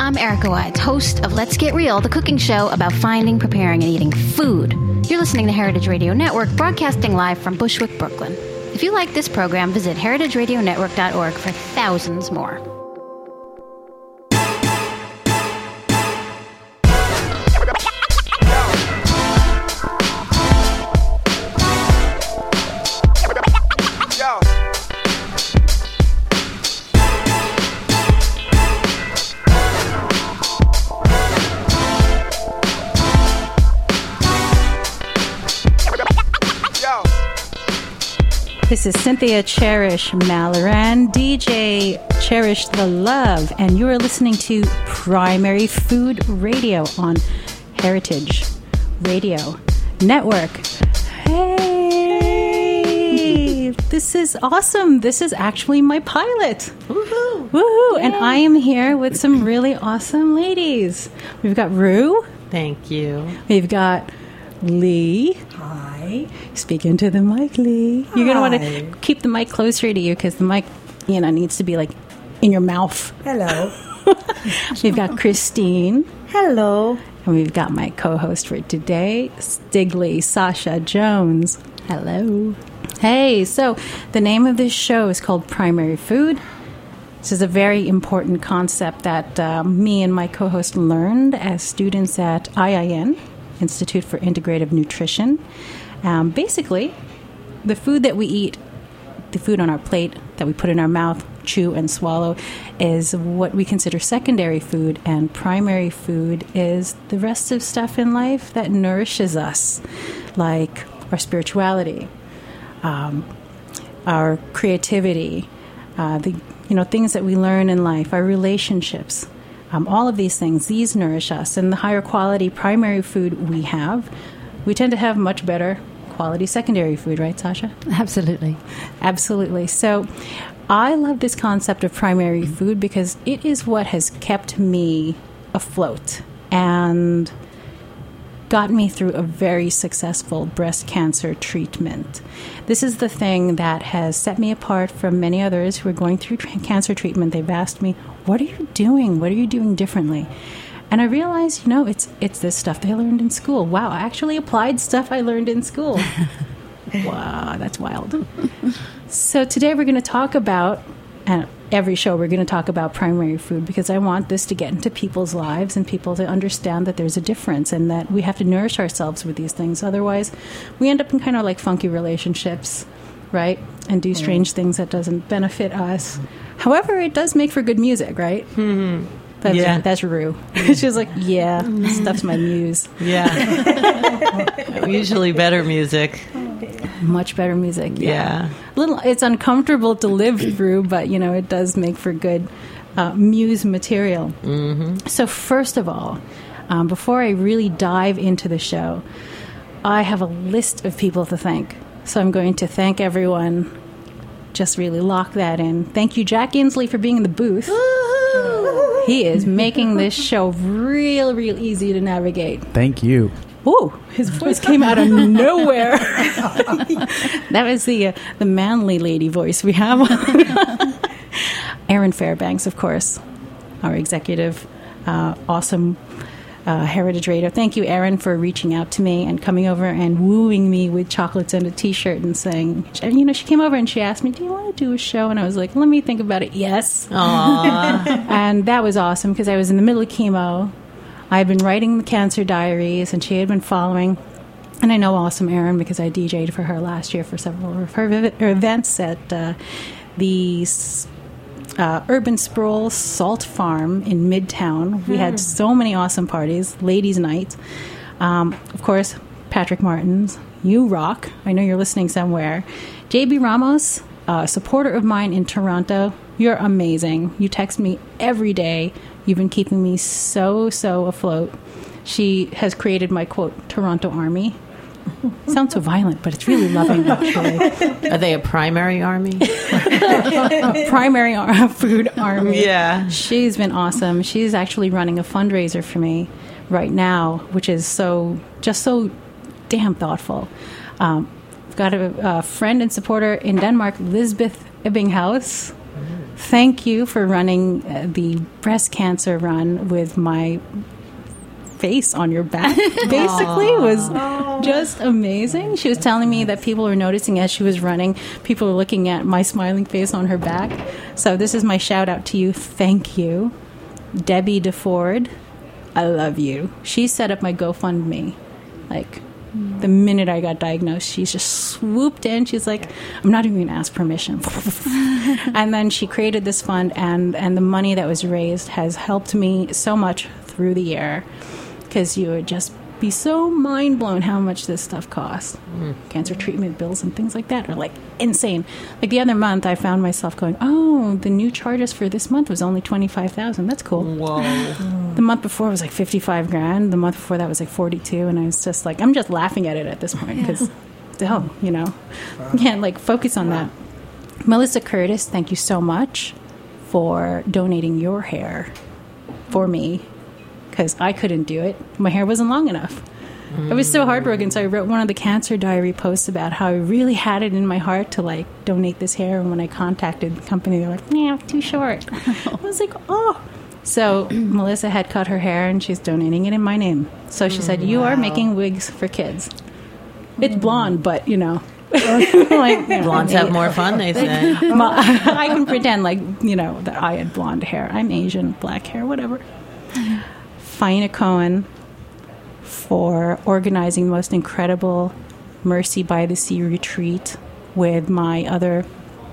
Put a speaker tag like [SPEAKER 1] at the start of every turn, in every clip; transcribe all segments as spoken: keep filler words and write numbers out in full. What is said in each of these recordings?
[SPEAKER 1] I'm Erica Wides, host of Let's Get Real, the cooking show about finding, preparing, and eating food. You're listening to Heritage Radio Network, broadcasting live from Bushwick, Brooklyn. If you like this program, visit heritage radio network dot org for thousands more.
[SPEAKER 2] This is Cynthia Cherish Malloran, D J Cherish the Love, and you are listening to Primary Food Radio on Heritage Radio Network. Hey, this is awesome. This is actually my pilot. Woohoo! Woohoo! And I am here with some really awesome ladies. We've got Rue.
[SPEAKER 3] Thank you.
[SPEAKER 2] We've got Lee.
[SPEAKER 4] Hi.
[SPEAKER 2] Speak into the mic, Lee. You're going to want to keep the mic closer to you because the mic, you know, needs to be like in your mouth.
[SPEAKER 4] Hello.
[SPEAKER 2] We've got Christine.
[SPEAKER 4] Hello.
[SPEAKER 2] And we've got my co-host for today, Stigley, Sasha Jones. Hello. Hey, so the name of this show is called Primary Food. This is a very important concept that uh, me and my co-host learned as students at I I N, Institute for Integrative Nutrition. Um, basically, the food that we eat, the food on our plate that we put in our mouth, chew and swallow, is what we consider secondary food, and primary food is the rest of stuff in life that nourishes us, like our spirituality, um, our creativity, uh, the you know things that we learn in life, our relationships. Um, all of these things, these nourish us. And the higher quality primary food we have, we tend to have much better quality secondary food, right, Sasha?
[SPEAKER 1] Absolutely.
[SPEAKER 2] Absolutely. So I love this concept of primary food because it is what has kept me afloat and got me through a very successful breast cancer treatment. This is the thing that has set me apart from many others who are going through tra- cancer treatment. They've asked me, what are you doing? What are you doing differently? And I realized, you know, it's it's this stuff they learned in school. Wow, I actually applied stuff I learned in school. Wow, that's wild. So today we're going to talk about, and every show we're going to talk about primary food because I want this to get into people's lives and people to understand that there's a difference and that we have to nourish ourselves with these things. Otherwise, we end up in kind of like funky relationships, right? And do strange mm. things that doesn't benefit us. However, it does make for good music, right?
[SPEAKER 3] Mm-hmm.
[SPEAKER 2] That's,
[SPEAKER 3] yeah.
[SPEAKER 2] that's Rue. She's like, yeah, this stuff's my muse.
[SPEAKER 3] Yeah. Usually better music.
[SPEAKER 2] Much better music. Yeah.
[SPEAKER 3] yeah.
[SPEAKER 2] Little, it's uncomfortable to live through, but, you know, it does make for good uh, muse material.
[SPEAKER 3] Mm-hmm.
[SPEAKER 2] So first of all, um, before I really dive into the show, I have a list of people to thank. So I'm going to thank everyone. Just really lock that in. Thank you, Jack Inslee, for being in the booth. He is making this show real, real easy to navigate.
[SPEAKER 5] Thank you.
[SPEAKER 2] Ooh, his voice came out of nowhere. That was the uh, the manly lady voice we have. Aaron Fairbanks, of course, our executive, uh, awesome uh, Heritage Radio. Thank you, Aaron, for reaching out to me and coming over and wooing me with chocolates and a T-shirt and saying, you know, she came over and she asked me, do you want to do a show? And I was like, let me think about it. Yes.
[SPEAKER 3] Aww.
[SPEAKER 2] And that was awesome because I was in the middle of chemo. I had been writing the cancer diaries and she had been following. And I know awesome Erin because I D J'd for her last year for several of her events at uh, the uh, Urban Sprawl Salt Farm in Midtown. We had so many awesome parties, ladies' night. Um, of course, Patrick Martins, you rock. I know you're listening somewhere. J B Ramos, a supporter of mine in Toronto. You're amazing. You text me every day. You've been keeping me so, so afloat. She has created my, quote, Toronto Army. Sounds so violent, but it's really loving, actually.
[SPEAKER 3] Are they a primary army?
[SPEAKER 2] A primary ar- food army.
[SPEAKER 3] Yeah.
[SPEAKER 2] She's been awesome. She's actually running a fundraiser for me right now, which is so, just so damn thoughtful. Um, I've got a, a friend and supporter in Denmark, Lisbeth Ebbinghaus. thank you for running uh, the breast cancer run with my face on your back. Basically, it was just amazing. She was telling me that people were noticing as she was running, people were looking at my smiling face on her back. So this is my shout out to you. Thank you. Debbie DeFord, I love you. She set up my GoFundMe. Like, the minute I got diagnosed, she just swooped in. She's like, I'm not even going to ask permission. And then she created this fund, and, and the money that was raised has helped me so much through the year, because you would just be so mind blown how much this stuff costs. Mm. Cancer treatment bills and things like that are like insane. Like the other month, I found myself going, oh, the new charges for this month was only twenty-five thousand. That's cool.
[SPEAKER 3] Whoa.
[SPEAKER 2] The month before was like fifty-five grand. The month before that was like forty-two. And I was just like, I'm just laughing at it at this point because, oh, you know, you can't like focus on that. Melissa Curtis, thank you so much for donating your hair for me, because I couldn't do it. My hair wasn't long enough. Mm. I was so heartbroken, so I wrote one of the Cancer Diary posts about how I really had it in my heart to, like, donate this hair. And when I contacted the company, they were like, yeah, too short. I was like, oh. So Melissa had cut her hair, and she's donating it in my name. So she mm, said, you wow. are making wigs for kids. It's blonde, but, you know. like, you know,
[SPEAKER 3] blondes have more fun, they say.
[SPEAKER 2] My, I can pretend, like, you know, that I had blonde hair. I'm Asian, black hair, whatever. Faina Cohen for organizing the most incredible Mercy by the Sea retreat with my other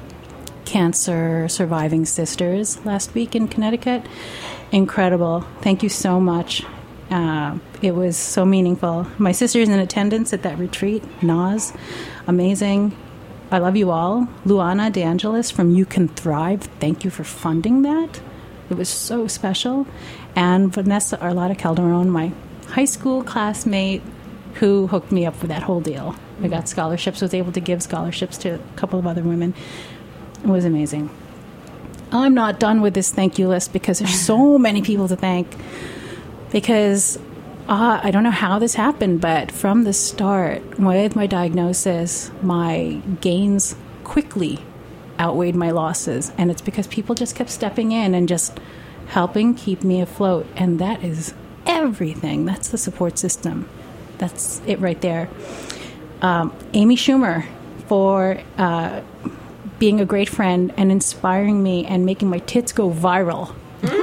[SPEAKER 2] cancer surviving sisters last week in Connecticut. Incredible. Thank you so much. Uh, it was so meaningful. My sister's in attendance at that retreat. Naz, amazing. I love you all. Luana DeAngelis from You Can Thrive. Thank you for funding that. It was so special. And Vanessa Arlata Calderon, my high school classmate, who hooked me up with that whole deal. I got scholarships, was able to give scholarships to a couple of other women. It was amazing. I'm not done with this thank you list because there's so many people to thank. Because uh, I don't know how this happened, but from the start, with my diagnosis, my gains quickly outweighed my losses. And it's because people just kept stepping in and just helping keep me afloat. And that is everything. That's the support system. That's it right there. Um, Amy Schumer for uh, being a great friend and inspiring me and making my tits go viral.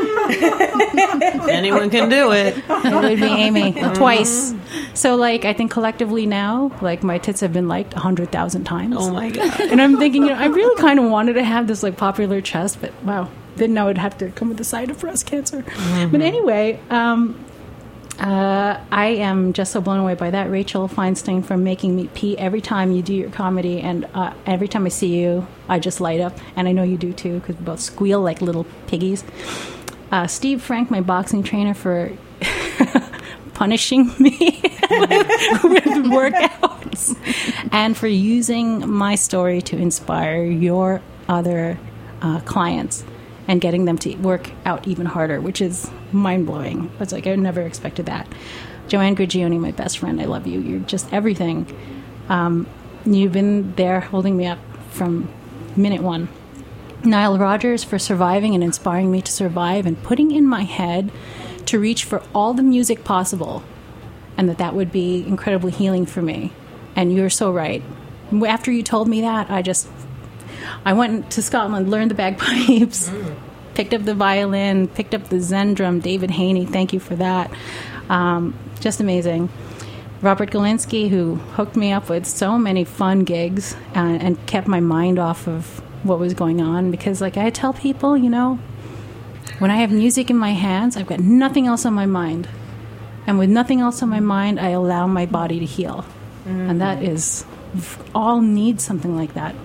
[SPEAKER 3] Anyone can do it.
[SPEAKER 2] It would be Amy twice. So, like, I think collectively now, like, my tits have been liked a hundred thousand times.
[SPEAKER 3] Oh my god!
[SPEAKER 2] And I'm thinking, you know, I really kind of wanted to have this like popular chest, but wow, didn't know it'd have to come with the side of breast cancer. Mm-hmm. But anyway, um, uh, I am just so blown away by that. Rachel Feinstein from Making Me Pee. Every time you do your comedy, and uh, every time I see you, I just light up, and I know you do too because we both squeal like little piggies. Uh, Steve Frank, my boxing trainer, for punishing me with workouts and for using my story to inspire your other uh, clients and getting them to work out even harder, which is mind-blowing. It's like I never expected that. Joanne Grigioni, my best friend, I love you. You're just everything. Um, you've been there holding me up from minute one. Nile Rodgers for surviving and inspiring me to survive and putting in my head to reach for all the music possible and that that would be incredibly healing for me. And you're so right. After you told me that, I just, I went to Scotland, learned the bagpipes, mm. picked up the violin, picked up the Zen drum. David Haney, thank you for that. Um, just amazing. Robert Galinsky, who hooked me up with so many fun gigs and, and kept my mind off of what was going on, because like I tell people, you know, when I have music in my hands, I've got nothing else on my mind, and with nothing else on my mind, I allow my body to heal. Mm-hmm. And that is, all need something like that.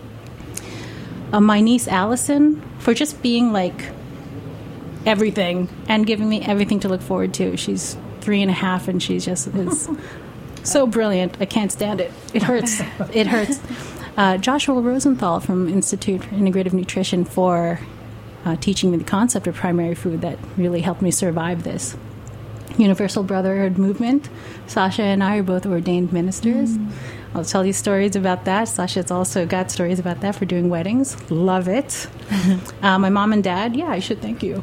[SPEAKER 2] Uh, my niece Allison for just being like everything and giving me everything to look forward to. She's three and a half and she's just is so brilliant. I can't stand it. It hurts. It hurts. Uh, Joshua Rosenthal from Institute for Integrative Nutrition for uh, teaching me the concept of primary food that really helped me survive this. Universal Brotherhood Movement. Sasha and I are both ordained ministers. Mm. I'll tell you stories about that. Sasha's also got stories about that for doing weddings. Love it. uh, my mom and dad, yeah, I should thank you.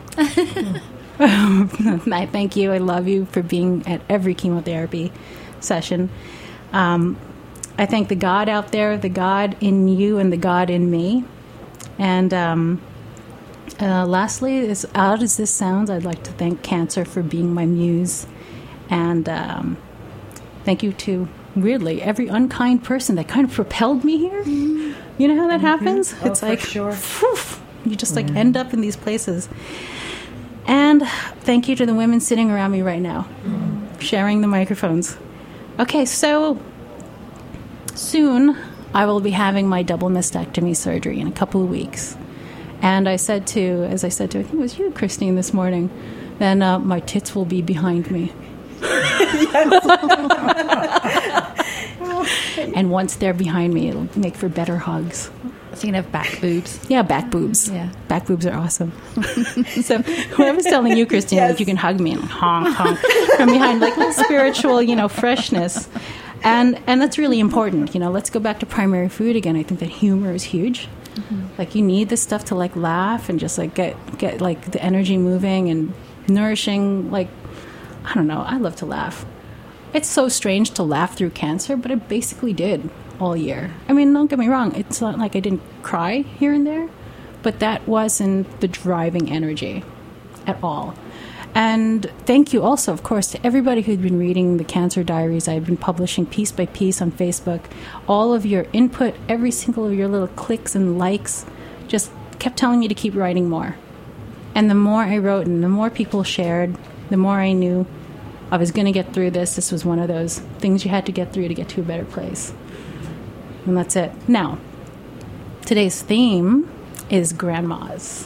[SPEAKER 2] I thank you. I love you for being at every chemotherapy session. Um, I thank the God out there, the God in you and the God in me. And um, uh, lastly, as odd as this sounds, I'd like to thank cancer for being my muse. And um, thank you to, weirdly, every unkind person that kind of propelled me here. Mm-hmm. You know how that mm-hmm. happens?
[SPEAKER 4] Oh,
[SPEAKER 2] it's like,
[SPEAKER 4] sure.
[SPEAKER 2] Whew, you just like mm-hmm. end up in these places. And thank you to the women sitting around me right now, mm-hmm. sharing the microphones. Okay, so soon I will be having my double mastectomy surgery in a couple of weeks. And I said to, as I said to, I think it was you, Christine, this morning, then uh, my tits will be behind me. And once they're behind me, it'll make for better hugs.
[SPEAKER 5] So you can have back boobs.
[SPEAKER 2] Yeah, back boobs.
[SPEAKER 5] Yeah.
[SPEAKER 2] Back boobs are awesome. So I was telling you, Christine, yes. like you can hug me and honk, honk from behind, like little spiritual, you know, freshness. And and that's really important. You know, let's go back to primary food again. I think that humor is huge. Mm-hmm. Like you need this stuff to like laugh and just like get, get like the energy moving and nourishing. Like, I don't know. I love to laugh. It's so strange to laugh through cancer, but I basically did all year. I mean, don't get me wrong. It's not like I didn't cry here and there, but that wasn't the driving energy at all. And thank you also, of course, to everybody who'd been reading the Cancer Diaries. I've been publishing piece by piece on Facebook. All of your input, every single of your little clicks and likes just kept telling me to keep writing more. And the more I wrote and the more people shared, the more I knew I was going to get through this. This was one of those things you had to get through to get to a better place. And that's it. Now, today's theme is grandmas.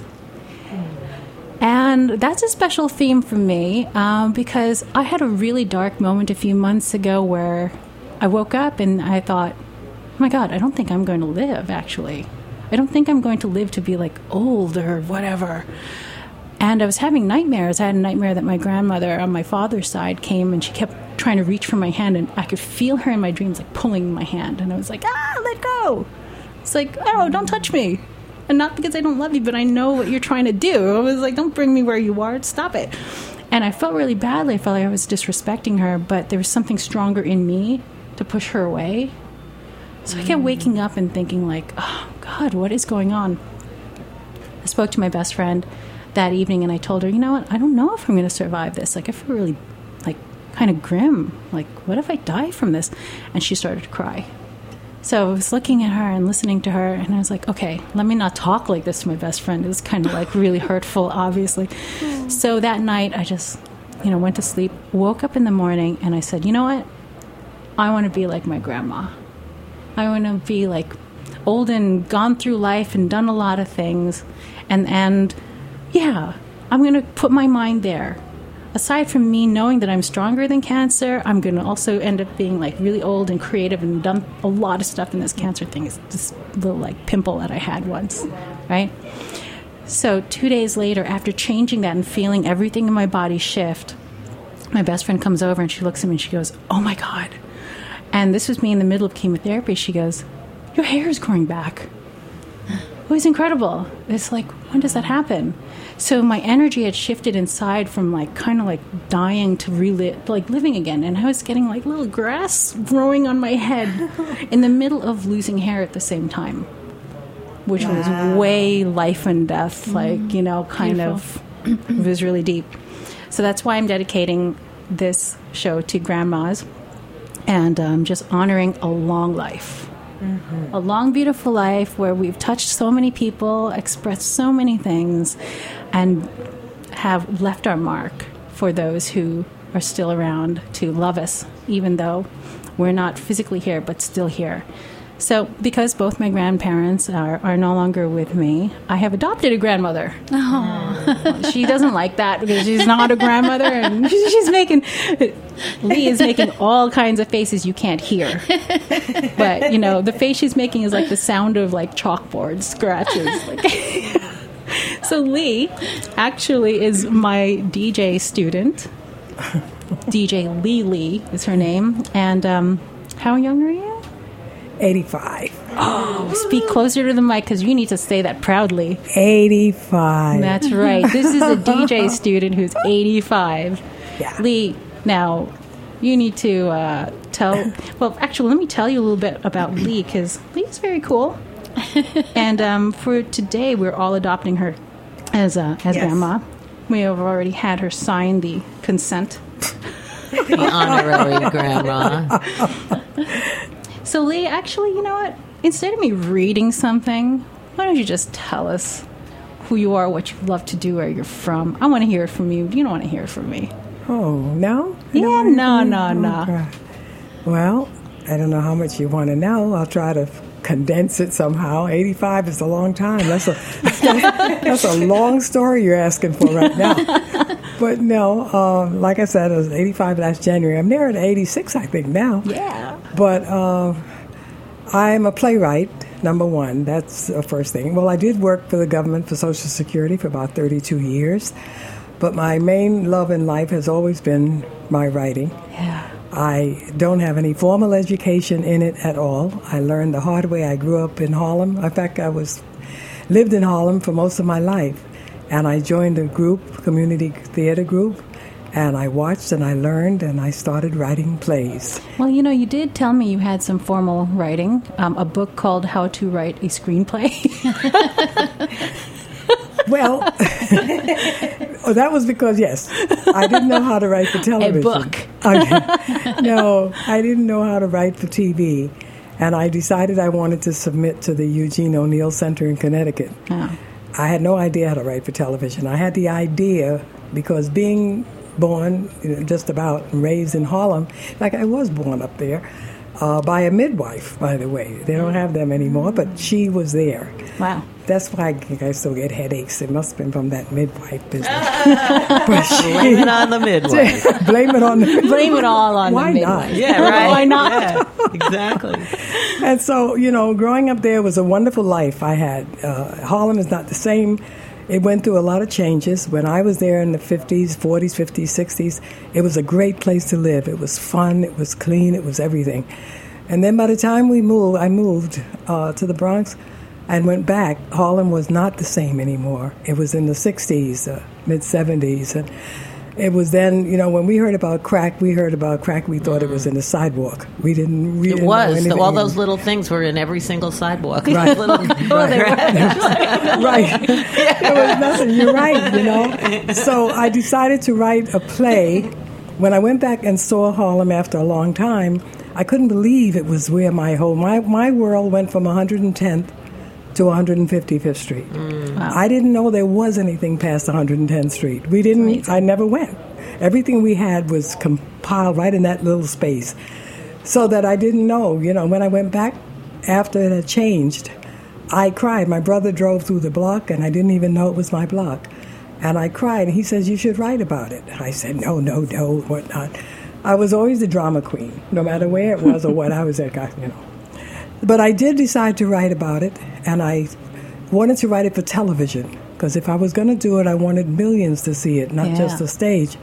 [SPEAKER 2] And that's a special theme for me um, because I had a really dark moment a few months ago where I woke up and I thought, oh my God, I don't think I'm going to live, actually. I don't think I'm going to live to be like old or whatever. And I was having nightmares. I had a nightmare that my grandmother on my father's side came and she kept trying to reach for my hand, and I could feel her in my dreams like pulling my hand. And I was like, ah, let go. It's like, oh, don't touch me. And not because I don't love you, but I know what you're trying to do. I was like, don't bring me where you are. Stop it. And I felt really badly. I felt like I was disrespecting her, but there was something stronger in me to push her away. So I kept waking up and thinking like, oh, God, what is going on? I spoke to my best friend that evening and I told her, you know what? I don't know if I'm going to survive this. Like, I feel really, like, kind of grim. Like, what if I die from this? And she started to cry. So I was looking at her and listening to her, and I was like, okay, let me not talk like this to my best friend. It was kind of like really hurtful, obviously. Mm. So that night, I just, you know, went to sleep, woke up in the morning, and I said, you know what? I want to be like my grandma. I want to be like old and gone through life and done a lot of things. And, and yeah, I'm going to put my mind there. Aside from me knowing that I'm stronger than cancer, I'm going to also end up being like really old and creative and done a lot of stuff in this cancer thing. It's this little like pimple that I had once, right? So two days later, after changing that and feeling everything in my body shift, my best friend comes over and she looks at me and she goes, oh my God. And this was me in the middle of chemotherapy. She goes, your hair is growing back. It was incredible. It's like, when does that happen? So my energy had shifted inside from like kind of like dying to relive, like living again. And I was getting like little grass growing on my head in the middle of losing hair at the same time, which wow. was way life and death, like, mm, you know, kind beautiful. Of, it was really deep. So that's why I'm dedicating this show to grandmas and um, just honoring a long life. Mm-hmm. A long, beautiful life where we've touched so many people, expressed so many things, and have left our mark for those who are still around to love us, even though we're not physically here, but still here. So because both my grandparents are, are no longer with me, I have adopted a grandmother. Oh. She doesn't like that because she's not a grandmother, and she's making... Lee is making all kinds of faces you can't hear. But, you know, the face she's making is like the sound of like chalkboard scratches. Like, so Lee actually is my D J student. D J Lee Lee is her name. And um, how young are you?
[SPEAKER 4] eighty-five.
[SPEAKER 2] Oh, speak closer to the mic because you need to say that proudly.
[SPEAKER 4] eighty-five.
[SPEAKER 2] That's right. This is a D J student who's eighty-five.
[SPEAKER 4] Yeah.
[SPEAKER 2] Lee, now you need to uh, tell. Well, actually, let me tell you a little bit about Lee because Lee's very cool. And um, for today, we're all adopting her as uh, as
[SPEAKER 4] Yes.
[SPEAKER 2] grandma. We have already had her sign the consent.
[SPEAKER 3] The honorary grandma.
[SPEAKER 2] So, Lee, actually, you know what? Instead of me reading something, why don't you just tell us who you are, what you love to do, where you're from? I want to hear it from you. You don't want to hear it from me.
[SPEAKER 4] Oh, no? You
[SPEAKER 2] Yeah,
[SPEAKER 4] don't wanna
[SPEAKER 2] no,
[SPEAKER 4] hear?
[SPEAKER 2] no, no.
[SPEAKER 4] Okay. Well, I don't know how much you want to know. I'll try to condense it somehow. eighty-five is a long time. That's a that's a long story you're asking for right now. But no, um, like I said, it was eighty-five last January. I'm near at eighty-six, I think, now.
[SPEAKER 2] Yeah.
[SPEAKER 4] But uh, I'm a playwright, number one. That's the first thing. Well, I did work for the government for Social Security for about thirty-two years. But my main love in life has always been my writing.
[SPEAKER 2] Yeah.
[SPEAKER 4] I don't have any formal education in it at all. I learned the hard way. I grew up in Harlem. In fact, I was lived in Harlem for most of my life. And I joined a group, community theater group, and I watched and I learned and I started writing plays.
[SPEAKER 2] Well, you know, you did tell me you had some formal writing, um, a book called How to Write a Screenplay.
[SPEAKER 4] Well, oh, that was because, yes, I didn't know how to write for television.
[SPEAKER 2] A book.
[SPEAKER 4] I, no, I didn't know how to write for T V. And I decided I wanted to submit to the Eugene O'Neill Center in Connecticut.
[SPEAKER 2] Oh.
[SPEAKER 4] I had no idea how to write for television. I had the idea because being born, you know, just about and raised in Harlem, like I was born up there, uh, by a midwife, by the way. They don't have them anymore, but she was there.
[SPEAKER 2] Wow.
[SPEAKER 4] That's why I think I still get headaches. It must have been from that midwife business. But she,
[SPEAKER 3] Blame it on the midwife.
[SPEAKER 4] blame it on the midwife.
[SPEAKER 2] Blame it all on
[SPEAKER 4] Why
[SPEAKER 2] the
[SPEAKER 4] not?
[SPEAKER 2] midwife.
[SPEAKER 3] Yeah, right.
[SPEAKER 2] Why not?
[SPEAKER 3] Yeah, exactly.
[SPEAKER 4] And so, you know, growing up there was a wonderful life I had. Uh, Harlem is not the same. It went through a lot of changes. When I was there in the fifties, forties, fifties, sixties, it was a great place to live. It was fun. It was clean. It was everything. And then by the time we moved, I moved uh, to the Bronx and went back. Harlem was not the same anymore. It was in the sixties, uh, mid-seventies. And it was then, you know, when we heard about crack, we heard about crack, we thought it was in the sidewalk. We didn't we
[SPEAKER 3] It
[SPEAKER 4] didn't know
[SPEAKER 3] was.
[SPEAKER 4] anything.
[SPEAKER 3] All those little things were in every single sidewalk.
[SPEAKER 4] Right.
[SPEAKER 3] Little,
[SPEAKER 2] Oh, they were.
[SPEAKER 4] Right. There was nothing. You're right, you know. So I decided to write a play. When I went back and saw Harlem after a long time, I couldn't believe it was where my whole, my, my world went from one hundred tenth to one hundred fifty-fifth Street.
[SPEAKER 2] Mm. Wow.
[SPEAKER 4] I didn't know there was anything past one hundred tenth Street. We didn't,
[SPEAKER 2] Amazing.
[SPEAKER 4] I never went. Everything we had was compiled right in that little space. So that I didn't know, you know, when I went back after it had changed, I cried. My brother drove through the block, and I didn't even know it was my block. And I cried, and he says, you should write about it. I said, no, no, no, whatnot. I was always the drama queen, no matter where it was or what I was at, you know. But I did decide to write about it, and I wanted to write it for television, because if I was going to do it, I wanted millions to see it, not
[SPEAKER 2] Yeah.
[SPEAKER 4] just the stage.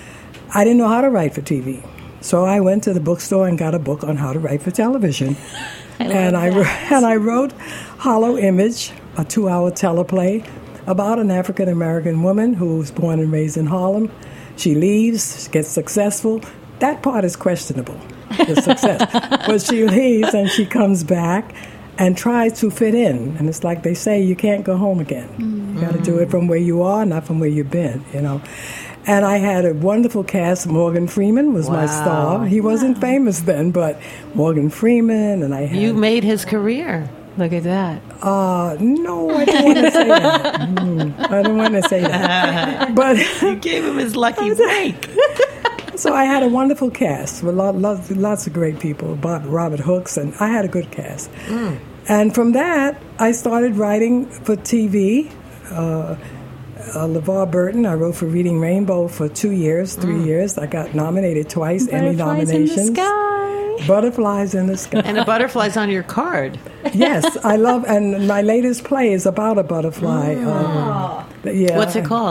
[SPEAKER 4] I didn't know how to write for T V. So I went to the bookstore and got a book on how to write for television.
[SPEAKER 2] I love
[SPEAKER 4] and I
[SPEAKER 2] that.
[SPEAKER 4] and I wrote Hollow Image, a two-hour teleplay about an African-American woman who was born and raised in Harlem. She leaves, gets successful. That part is questionable, the success. But she leaves and she comes back and tries to fit in. And it's like they say, you can't go home again. Mm-hmm. You got to do it from where you are, not from where you've been, you know. And I had a wonderful cast. Morgan Freeman was my
[SPEAKER 3] Wow.
[SPEAKER 4] star. He wasn't famous then, but Morgan Freeman, and I had...
[SPEAKER 3] You made his career.
[SPEAKER 2] Look at that.
[SPEAKER 4] Uh, no, I don't want to say that. Mm, I don't want to say that. But
[SPEAKER 3] You gave him his lucky break.
[SPEAKER 4] so I had a wonderful cast with lot, lots, lots of great people. Bob, Robert Hooks, and I had a good cast. Mm. And from that, I started writing for T V. Uh, uh, LeVar Burton, I wrote for Reading Rainbow for two years, three mm. years. I got nominated twice, Emmy
[SPEAKER 2] Butterflies
[SPEAKER 4] nominations.
[SPEAKER 2] in the sky.
[SPEAKER 4] Butterflies in the Sky.
[SPEAKER 3] And a butterfly's on your card.
[SPEAKER 4] Yes, I love, and my latest play is about a butterfly. Um, yeah.
[SPEAKER 3] What's it called?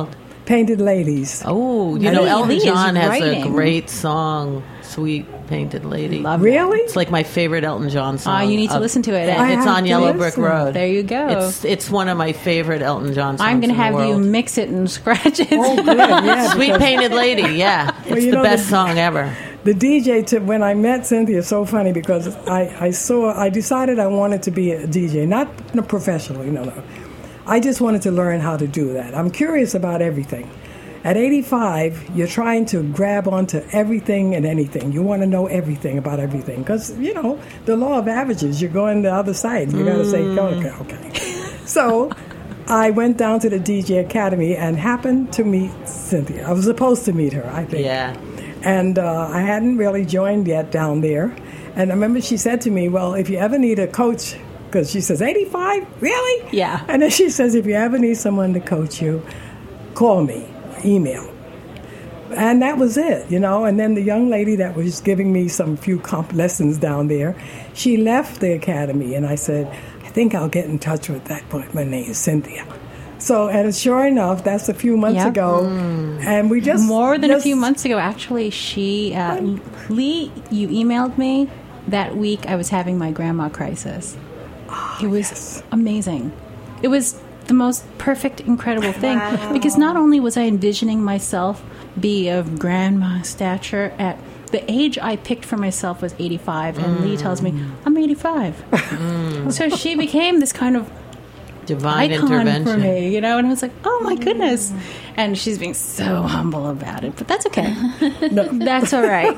[SPEAKER 4] Painted Ladies.
[SPEAKER 3] Oh, you
[SPEAKER 2] I
[SPEAKER 3] know,
[SPEAKER 2] think
[SPEAKER 3] Elton
[SPEAKER 2] Lee is
[SPEAKER 3] John has
[SPEAKER 2] writing.
[SPEAKER 3] a great song, "Sweet Painted Lady."
[SPEAKER 2] Love
[SPEAKER 4] Really?
[SPEAKER 3] It's like my favorite Elton John song.
[SPEAKER 2] Ah, you need to
[SPEAKER 3] of-
[SPEAKER 2] listen to it.
[SPEAKER 3] and
[SPEAKER 4] I
[SPEAKER 3] it's
[SPEAKER 4] have
[SPEAKER 3] on
[SPEAKER 4] to
[SPEAKER 3] Yellow Brick
[SPEAKER 4] listen.
[SPEAKER 3] Road.
[SPEAKER 2] There you go.
[SPEAKER 3] It's it's one of my favorite Elton John songs.
[SPEAKER 2] I'm going to
[SPEAKER 3] in the
[SPEAKER 2] have you
[SPEAKER 3] world.
[SPEAKER 2] mix it and scratch it.
[SPEAKER 4] Oh, good, yeah.
[SPEAKER 3] Sweet
[SPEAKER 4] because
[SPEAKER 3] Painted Lady. Yeah, it's
[SPEAKER 4] you
[SPEAKER 3] the
[SPEAKER 4] know,
[SPEAKER 3] best
[SPEAKER 4] the-
[SPEAKER 3] song ever.
[SPEAKER 4] The D J tip, when I met Cynthia, is so funny because I, I saw, I decided I wanted to be a D J, not no, professionally, no, no. I just wanted to learn how to do that. I'm curious about everything. At eighty-five, you're trying to grab onto everything and anything. You want to know everything about everything because, you know, the law of averages, you're going the other side. You got to say, okay, okay. So I went down to the D J Academy and happened to meet Cynthia. I was supposed to meet her, I think.
[SPEAKER 3] Yeah.
[SPEAKER 4] And uh, I hadn't really joined yet down there. And I remember she said to me, well, if you ever need a coach, because she says, eighty-five? Really?
[SPEAKER 2] Yeah.
[SPEAKER 4] And then she says, if you ever need someone to coach you, call me, email. And that was it, you know. And then the young lady that was giving me some few comp lessons down there, she left the academy. And I said, I think I'll get in touch with that boy. My name is Cynthia. So, and sure enough, that's a few months
[SPEAKER 2] Yep.
[SPEAKER 4] ago. And we just...
[SPEAKER 2] More than a
[SPEAKER 4] just-
[SPEAKER 2] few months ago, actually, she, uh, Lee, you emailed me that week I was having my grandma crisis. It was
[SPEAKER 4] yes.
[SPEAKER 2] amazing. It was the most perfect, incredible thing because not only was I envisioning myself be of grandma stature at the age I picked for myself was eighty-five, and Lee tells me I'm eighty-five. So she became this kind of
[SPEAKER 3] Divine
[SPEAKER 2] icon
[SPEAKER 3] intervention.
[SPEAKER 2] for me, you know, and I was like, oh my goodness. And she's being so humble about it, but that's okay. That's all right.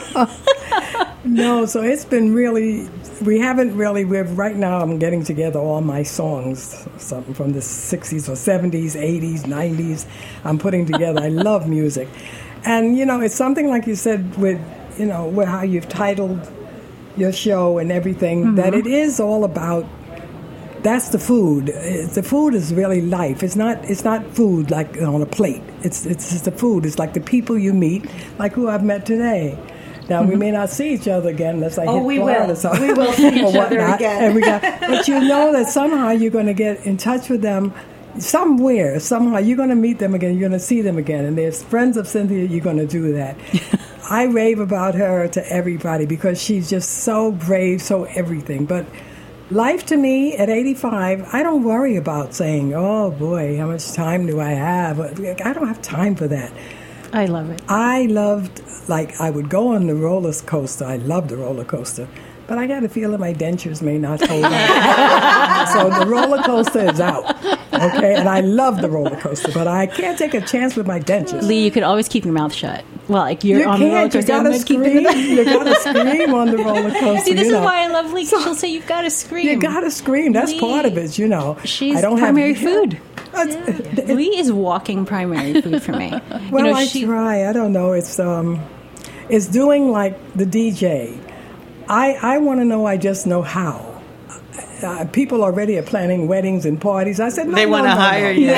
[SPEAKER 4] No, so it's been really, we haven't really, we're, right now I'm getting together all my songs, something from the sixties or seventies, eighties, nineties. I'm putting together, I love music. And, you know, it's something like you said with, you know, with how you've titled your show and everything, mm-hmm. that it is all about, that's the food. It's, the food is really life. It's not, it's not food like on a plate. It's, it's just the food. It's like the people you meet, like who I've met today. Now, we may not see each other again unless I
[SPEAKER 6] Oh,
[SPEAKER 4] hit
[SPEAKER 6] we
[SPEAKER 4] Florida
[SPEAKER 6] will.
[SPEAKER 4] so-
[SPEAKER 6] We will see each
[SPEAKER 4] or
[SPEAKER 6] other
[SPEAKER 4] whatnot.
[SPEAKER 6] again.
[SPEAKER 4] And we got, but you know that somehow you're going to get in touch with them somewhere. Somehow you're going to meet them again. You're going to see them again. And there's friends of Cynthia, you're going to do that. I rave about her to everybody because she's just so brave, so everything. But life to me at eighty-five, I don't worry about saying, oh, boy, how much time do I have? I don't have time for that.
[SPEAKER 2] I love it.
[SPEAKER 4] I loved, like, I would go on the roller coaster. I loved the roller coaster. But I got a feeling my dentures may not hold on. So the roller coaster is out. Okay? And I love the roller coaster, but I can't take a chance with my dentures.
[SPEAKER 2] Lee, you could always keep your mouth shut. Well, like you're
[SPEAKER 4] You
[SPEAKER 2] on the roller
[SPEAKER 4] can't. You
[SPEAKER 2] coaster.
[SPEAKER 4] gotta
[SPEAKER 2] I'm keeping
[SPEAKER 4] scream.
[SPEAKER 2] it-
[SPEAKER 4] You gotta scream on the roller coaster.
[SPEAKER 2] See, this
[SPEAKER 4] you
[SPEAKER 2] is
[SPEAKER 4] know.
[SPEAKER 2] why I love Lee. She'll say you've got to scream.
[SPEAKER 4] You gotta scream. That's
[SPEAKER 2] Lee,
[SPEAKER 4] part of it, you know.
[SPEAKER 2] She's
[SPEAKER 4] I don't
[SPEAKER 2] primary
[SPEAKER 4] have,
[SPEAKER 2] food.
[SPEAKER 4] That's-
[SPEAKER 2] Lee is walking primary food for me.
[SPEAKER 4] Well,
[SPEAKER 2] you know,
[SPEAKER 4] I
[SPEAKER 2] she,
[SPEAKER 4] try. I don't know. It's um, it's doing like the D J. I I want to know. I just know how. Uh, people already are planning weddings and parties. I said, no,
[SPEAKER 3] They
[SPEAKER 4] no,
[SPEAKER 3] want to
[SPEAKER 4] no, no.
[SPEAKER 3] hire you.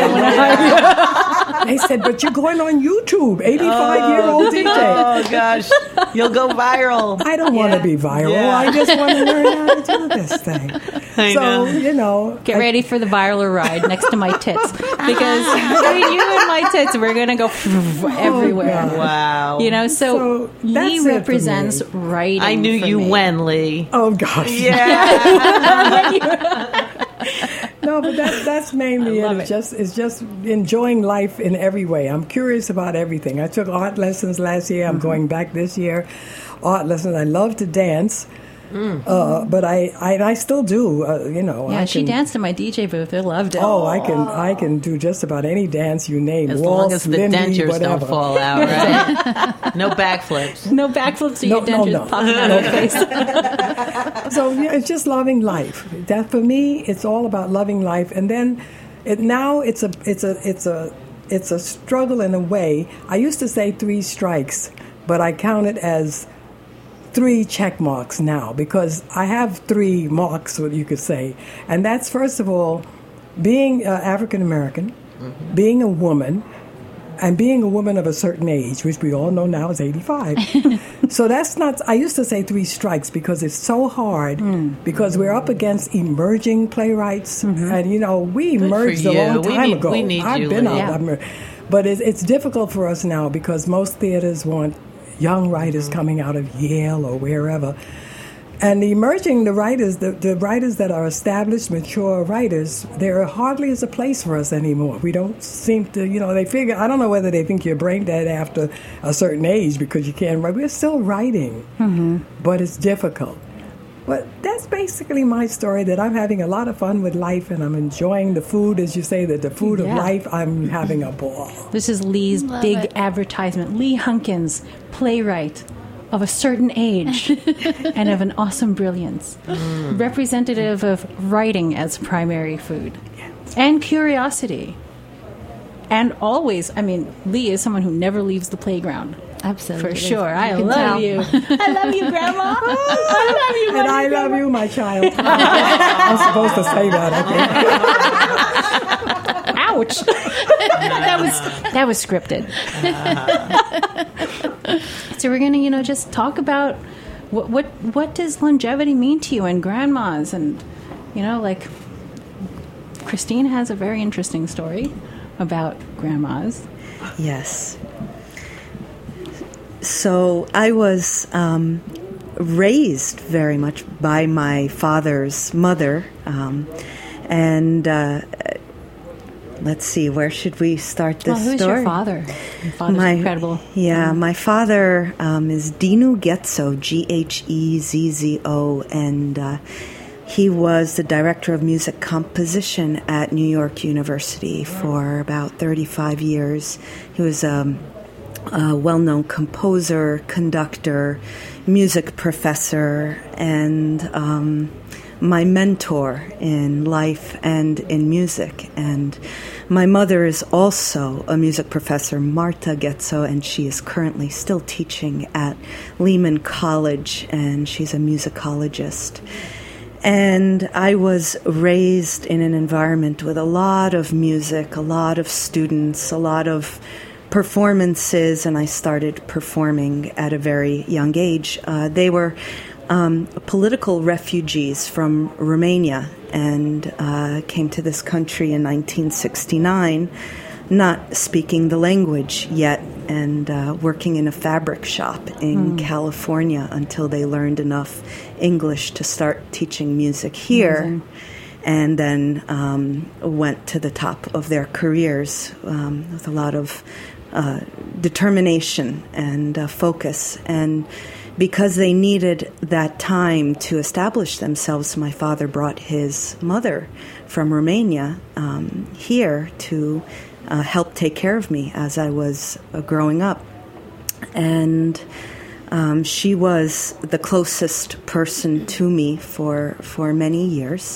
[SPEAKER 4] They said, but you're going on YouTube, eighty-five-year-old D J.
[SPEAKER 3] Oh gosh, you'll go viral.
[SPEAKER 4] I don't want to be viral.
[SPEAKER 3] Yeah.
[SPEAKER 4] I just want to learn how to do this thing.
[SPEAKER 3] I
[SPEAKER 4] so,
[SPEAKER 3] know.
[SPEAKER 4] you know.
[SPEAKER 2] Get
[SPEAKER 4] I-
[SPEAKER 2] ready for the viral ride next to my tits because you and my tits, we're gonna go everywhere.
[SPEAKER 4] God.
[SPEAKER 3] Wow.
[SPEAKER 2] You know, so,
[SPEAKER 4] So,
[SPEAKER 2] Lee
[SPEAKER 4] that's it for
[SPEAKER 2] represents
[SPEAKER 4] me.
[SPEAKER 2] writing.
[SPEAKER 3] I knew
[SPEAKER 2] for
[SPEAKER 3] you
[SPEAKER 2] me.
[SPEAKER 3] when, Lee.
[SPEAKER 4] Oh, gosh.
[SPEAKER 3] Yeah.
[SPEAKER 4] No, but that, that's mainly it.
[SPEAKER 2] love
[SPEAKER 4] It's
[SPEAKER 2] it.
[SPEAKER 4] just it's just enjoying life in every way. I'm curious about everything. I took art lessons last year. I'm
[SPEAKER 2] Mm-hmm.
[SPEAKER 4] going back this year. Art lessons. I love to dance, uh, but I, I I still do. Uh, you know.
[SPEAKER 2] Mm. Yeah,
[SPEAKER 4] I
[SPEAKER 2] she
[SPEAKER 4] can-
[SPEAKER 2] danced in my D J booth. I loved it.
[SPEAKER 4] Oh, I can I can do just about any dance you name.
[SPEAKER 3] As
[SPEAKER 4] Waltz,
[SPEAKER 3] long as the
[SPEAKER 4] Lindy,
[SPEAKER 3] dentures
[SPEAKER 4] whatever.
[SPEAKER 3] don't fall out, right? No backflips.
[SPEAKER 2] No backflips or
[SPEAKER 4] No,
[SPEAKER 2] your
[SPEAKER 4] no,
[SPEAKER 2] dentures
[SPEAKER 4] no.
[SPEAKER 2] popping out of your face.
[SPEAKER 4] So yeah, it's just loving life. That for me, it's all about loving life. And then, it now it's a it's a it's a it's a struggle in a way. I used to say three strikes, but I count it as three check marks now because I have three marks, what you could say, and that's first of all being uh, African American, mm-hmm. being a woman. And being a woman of a certain age, which we all know now is eighty-five. So that's not, I used to say three strikes because it's so hard mm. because we're up against emerging playwrights. Mm-hmm. And, you know, we
[SPEAKER 3] Good
[SPEAKER 4] emerged
[SPEAKER 3] for
[SPEAKER 4] a
[SPEAKER 3] you.
[SPEAKER 4] long
[SPEAKER 3] We
[SPEAKER 4] time
[SPEAKER 3] need-
[SPEAKER 4] ago.
[SPEAKER 3] we need
[SPEAKER 4] I've
[SPEAKER 3] you,
[SPEAKER 4] been
[SPEAKER 3] Lee.
[SPEAKER 4] out.
[SPEAKER 2] Yeah.
[SPEAKER 4] I'm- But it's, it's difficult for us now because most theaters want young writers coming out of Yale or wherever. And the emerging, the writers, the, the writers that are established, mature writers, there hardly is a place for us anymore. We don't seem to, you know, they figure, I don't know whether they think you're brain dead after a certain age because you can't write. We're still writing, mm-hmm. but it's difficult. But that's basically my story, that I'm having a lot of fun with life and I'm enjoying the food, as you say, that the food yeah. of life, I'm having a ball.
[SPEAKER 2] This is Lee's Love big it. advertisement. Lee Hunkins, playwright of a certain age and of an awesome brilliance. Mm. Representative of writing as primary food. Yes. And curiosity. And always, I mean, Lee is someone who never leaves the playground.
[SPEAKER 5] Absolutely.
[SPEAKER 2] For sure. I
[SPEAKER 5] you
[SPEAKER 2] love
[SPEAKER 5] tell.
[SPEAKER 2] you. I love you, Grandma. I love you,
[SPEAKER 4] And I love you, my child. I'm supposed to say that, I think.
[SPEAKER 2] Ouch. that was that was scripted. So we're going to, you know, just talk about what, what what does longevity mean to you and grandmas, and, you know, like Christine has a very interesting story about grandmas.
[SPEAKER 6] Yes. So I was um, raised very much by my father's mother, um, and uh, let's see, where should we start this
[SPEAKER 2] well, who's
[SPEAKER 6] story?
[SPEAKER 2] Your father? Your father's
[SPEAKER 6] my,
[SPEAKER 2] incredible.
[SPEAKER 6] Yeah,
[SPEAKER 2] um,
[SPEAKER 6] my father um, is Dinu Getzo, G H E Z Z O, and uh, he was the director of music composition at New York University for about thirty-five years. He was um, a well-known composer, conductor, music professor, and um, my mentor in life and in music. And my mother is also a music professor, Marta Getzo, and she is currently still teaching at Lehman College, and she's a musicologist. And I was raised in an environment with a lot of music, a lot of students, a lot of performances, and I started performing at a very young age. Uh, they were um, political refugees from Romania and uh, came to this country in nineteen sixty-nine, not speaking the language yet, and uh, working in a fabric shop in mm. California until they learned enough English to start teaching music here. Amazing. And then um, went to the top of their careers um, with a lot of uh, determination and uh, focus. And because they needed that time to establish themselves, my father brought his mother from Romania um, here to uh, help take care of me as I was uh, growing up. And um, she was the closest person to me for for many years.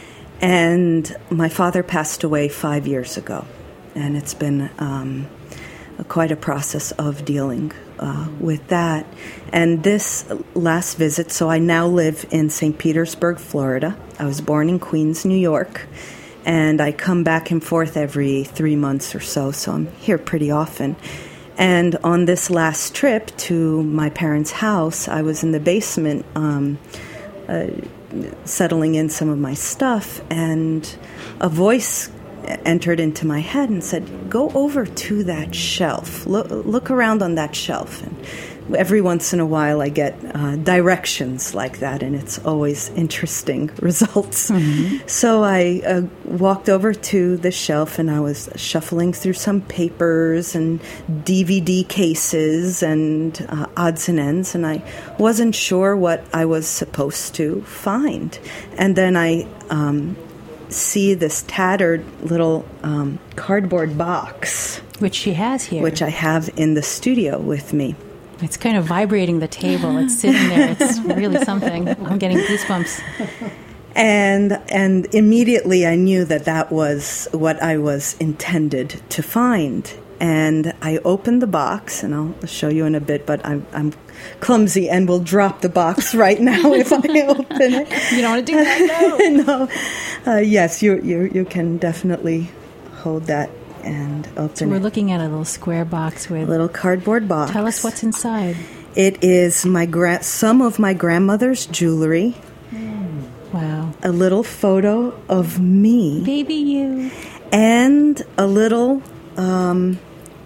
[SPEAKER 6] And my father passed away five years ago, and it's been um, a, quite a process of dealing uh, with that. And this last visit, so I now live in Saint Petersburg, Florida. I was born in Queens, New York, and I come back and forth every three months or so, so I'm here pretty often. And on this last trip to my parents' house, I was in the basement um, uh, settling in some of my stuff, and a voice entered into my head and said, go over to that shelf. Look, look around on that shelf. And every once in a while I get uh, directions like that, and it's always interesting results. Mm-hmm. So I uh, walked over to the shelf, and I was shuffling through some papers and D V D cases and uh, odds and ends, and I wasn't sure what I was supposed to find. And then I um, see this tattered little um, cardboard box.
[SPEAKER 2] Which she has here.
[SPEAKER 6] Which I have in the studio with me.
[SPEAKER 2] It's kind of vibrating the table. It's sitting there. It's really something. I'm getting goosebumps.
[SPEAKER 6] And and immediately I knew that that was what I was intended to find. And I opened the box, and I'll show you in a bit, but I'm, I'm clumsy and will drop the box right now if I open it.
[SPEAKER 2] You don't want to do that,
[SPEAKER 6] no. no. Uh, yes, you, you, you can definitely hold that and open
[SPEAKER 2] So we're
[SPEAKER 6] it.
[SPEAKER 2] looking at a little square box with...
[SPEAKER 6] A little cardboard box.
[SPEAKER 2] Tell us what's inside.
[SPEAKER 6] It is my gra- some of my grandmother's jewelry.
[SPEAKER 2] Mm. Wow.
[SPEAKER 6] A little photo of me.
[SPEAKER 2] Baby you.
[SPEAKER 6] And a little um,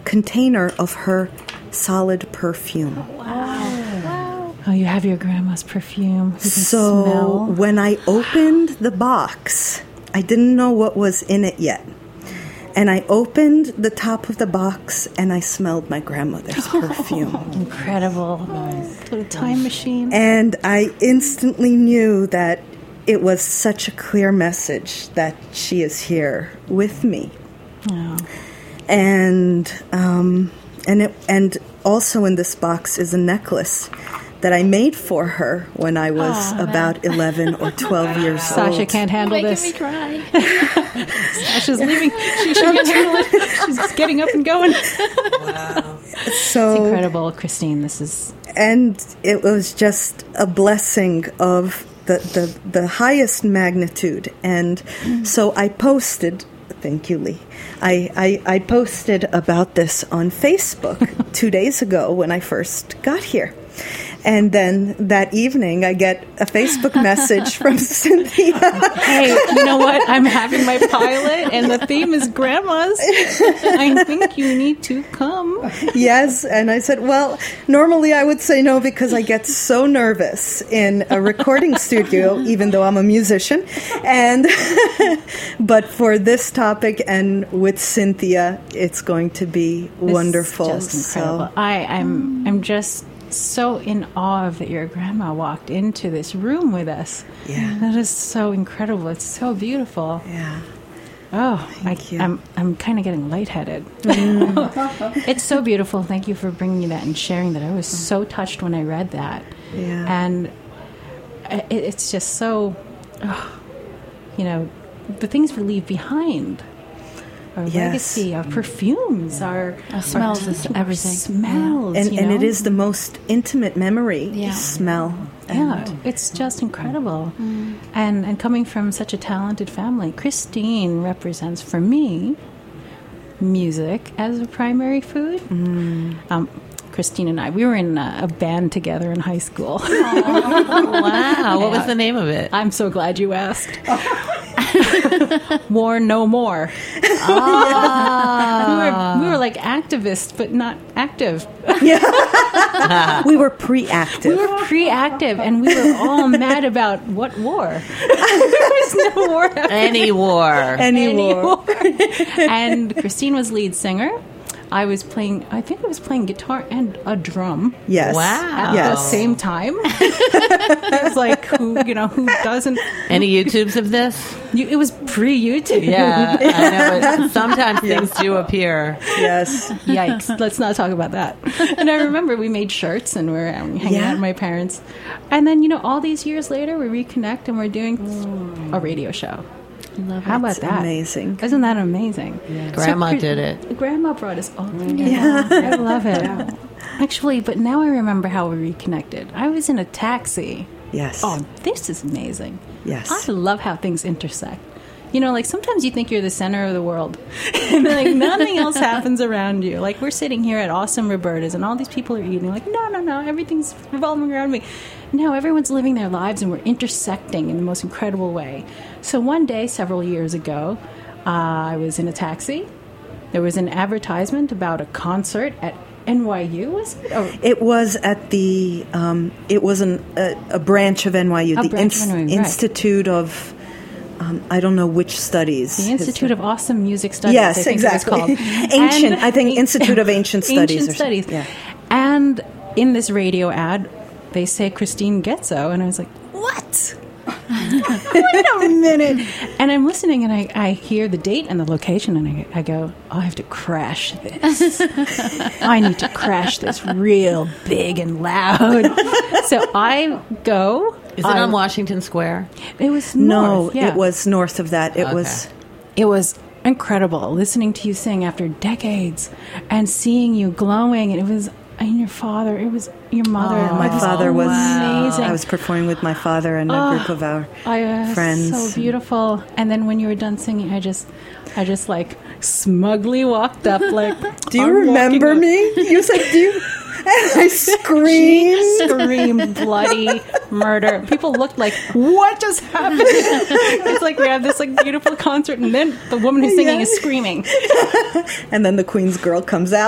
[SPEAKER 6] container of her solid perfume.
[SPEAKER 2] Oh, you have your grandma's perfume. You can
[SPEAKER 6] So
[SPEAKER 2] smell.
[SPEAKER 6] when I opened the box, I didn't know what was in it yet. And I opened the top of the box and I smelled my grandmother's perfume.
[SPEAKER 2] Incredible. Little time machine.
[SPEAKER 6] And I instantly knew that it was such a clear message that she is here with me.
[SPEAKER 2] Oh.
[SPEAKER 6] And um, and it, and also in this box is a necklace that I made for her when I was about eleven or twelve years old.
[SPEAKER 2] Sasha can't handle
[SPEAKER 5] Making
[SPEAKER 2] this.
[SPEAKER 5] me cry.
[SPEAKER 2] Sasha's leaving. She, she can't handle it. She's just getting up and going.
[SPEAKER 6] So
[SPEAKER 2] Incredible, Christine. This is
[SPEAKER 6] and it was just a blessing of the, the, the highest magnitude. And so I posted, thank you, Lee. I, I, I posted about this on Facebook two days ago when I first got here. And then that evening, I get a Facebook message from Cynthia.
[SPEAKER 2] hey, you know what? I'm having my pilot, and the theme is grandmas. I think you need to come.
[SPEAKER 6] Yes, and I said, well, normally I would say no because I get so nervous in a recording studio, even though I'm a musician. And but for this topic and with Cynthia, it's going to be wonderful.
[SPEAKER 2] It's just incredible.
[SPEAKER 6] So,
[SPEAKER 2] I, I'm, I'm just so in awe of that your grandma walked into this room with us.
[SPEAKER 6] Yeah.
[SPEAKER 2] That is so incredible. It's so beautiful.
[SPEAKER 6] yeah.
[SPEAKER 2] Oh, I,
[SPEAKER 6] Thank you.
[SPEAKER 2] I'm I'm kind of getting lightheaded. It's so beautiful. Thank you for bringing me that and sharing that. I was so touched when I read that.
[SPEAKER 6] Yeah.
[SPEAKER 2] And it, it's just so, oh, you know, the things we leave behind. Our
[SPEAKER 6] Yes.
[SPEAKER 2] legacy, our perfumes, our,
[SPEAKER 5] Our smells is everything.
[SPEAKER 2] Smells,
[SPEAKER 6] And,
[SPEAKER 2] you
[SPEAKER 6] and
[SPEAKER 2] know?
[SPEAKER 6] it is the most intimate memory,
[SPEAKER 5] Yeah.
[SPEAKER 6] smell.
[SPEAKER 2] Yeah,
[SPEAKER 6] And
[SPEAKER 2] it's just incredible. And and coming from such a talented family, Christine represents for me music as a primary food. Um, Christine and I, we were in a, a band together in high school.
[SPEAKER 3] Wow. What was the name of it?
[SPEAKER 2] I'm so glad you asked. War No More. we, were, we were like activists, but not active.
[SPEAKER 6] we were pre-active.
[SPEAKER 2] We were pre-active, and we were all mad about what war? There was no war happening.
[SPEAKER 3] Any war.
[SPEAKER 6] Any war.
[SPEAKER 2] And Christine was lead singer. I was playing, I think I was playing guitar and a drum
[SPEAKER 6] Yes.
[SPEAKER 3] Wow.
[SPEAKER 2] at
[SPEAKER 6] Yes.
[SPEAKER 2] the same time. It was like, who, you know, who doesn't?
[SPEAKER 3] Any YouTubes of this?
[SPEAKER 2] You, it was pre-YouTube.
[SPEAKER 3] Yeah, I know. But sometimes things do appear.
[SPEAKER 6] Yes.
[SPEAKER 2] Yikes. Let's not talk about that. And I remember we made shirts and we were um, hanging
[SPEAKER 6] Yeah.
[SPEAKER 2] out with my parents. And then, you know, all these years later, we reconnect and we're doing a radio show. How about
[SPEAKER 6] It's
[SPEAKER 2] that?
[SPEAKER 6] amazing.
[SPEAKER 2] Isn't that amazing?
[SPEAKER 3] Grandma
[SPEAKER 2] Chris-
[SPEAKER 3] did it.
[SPEAKER 2] Grandma brought us all together. I love it. Actually, but now I remember how we reconnected. I was in a taxi.
[SPEAKER 6] Yes.
[SPEAKER 2] Oh, this is amazing.
[SPEAKER 6] Yes.
[SPEAKER 2] I love how things intersect. You know, like sometimes you think you're the center of the world and like nothing else happens around you. Like we're sitting here at Awesome Roberta's and all these people are eating. Like, no, no, no, everything's revolving around me. No, everyone's living their lives and we're intersecting in the most incredible way. So one day, several years ago, uh, I was in a taxi. There was an advertisement about a concert at N Y U, was it? Or
[SPEAKER 6] It was at the, um, it was an, a, a branch of N Y U,
[SPEAKER 2] A
[SPEAKER 6] the
[SPEAKER 2] branch of N Y U, right.
[SPEAKER 6] Institute of, um, I don't know which studies.
[SPEAKER 2] the Institute of Awesome Music Studies,
[SPEAKER 6] Yes,
[SPEAKER 2] I think
[SPEAKER 6] exactly.
[SPEAKER 2] it was called.
[SPEAKER 6] Ancient,
[SPEAKER 2] And-
[SPEAKER 6] I think Institute of Ancient Studies.
[SPEAKER 2] Ancient
[SPEAKER 6] or
[SPEAKER 2] Studies.
[SPEAKER 6] something. Yeah.
[SPEAKER 2] And in this radio ad, they say Christine Getzo, and I was like, what? Wait a minute. And I'm listening, and I, I hear the date and the location, and I, I go, oh, I have to crash this. I need to crash this real big and loud. So I go.
[SPEAKER 3] Is it
[SPEAKER 2] I-
[SPEAKER 3] on Washington Square?
[SPEAKER 2] It was
[SPEAKER 6] No,
[SPEAKER 2] north, yeah.
[SPEAKER 6] it was north of that. It
[SPEAKER 3] Okay.
[SPEAKER 6] was,
[SPEAKER 2] It was incredible listening to you sing after decades and seeing you glowing. And it was, and your father, it was your mother.
[SPEAKER 3] Oh,
[SPEAKER 6] my
[SPEAKER 2] It was
[SPEAKER 6] father was,
[SPEAKER 2] amazing.
[SPEAKER 6] I was performing with my father and a group of our
[SPEAKER 2] I, uh,
[SPEAKER 6] friends.
[SPEAKER 2] So beautiful. And then when you were done singing, I just, I just like smugly walked up, like.
[SPEAKER 6] Do you
[SPEAKER 2] I'm walking
[SPEAKER 6] remember
[SPEAKER 2] up.
[SPEAKER 6] me? You said, do you? And I screamed.
[SPEAKER 2] Scream, bloody murder. People looked like, what just happened? It's like we have this like beautiful concert, and then the woman who's singing
[SPEAKER 6] Yeah.
[SPEAKER 2] is screaming.
[SPEAKER 6] And then the Queen's girl comes out.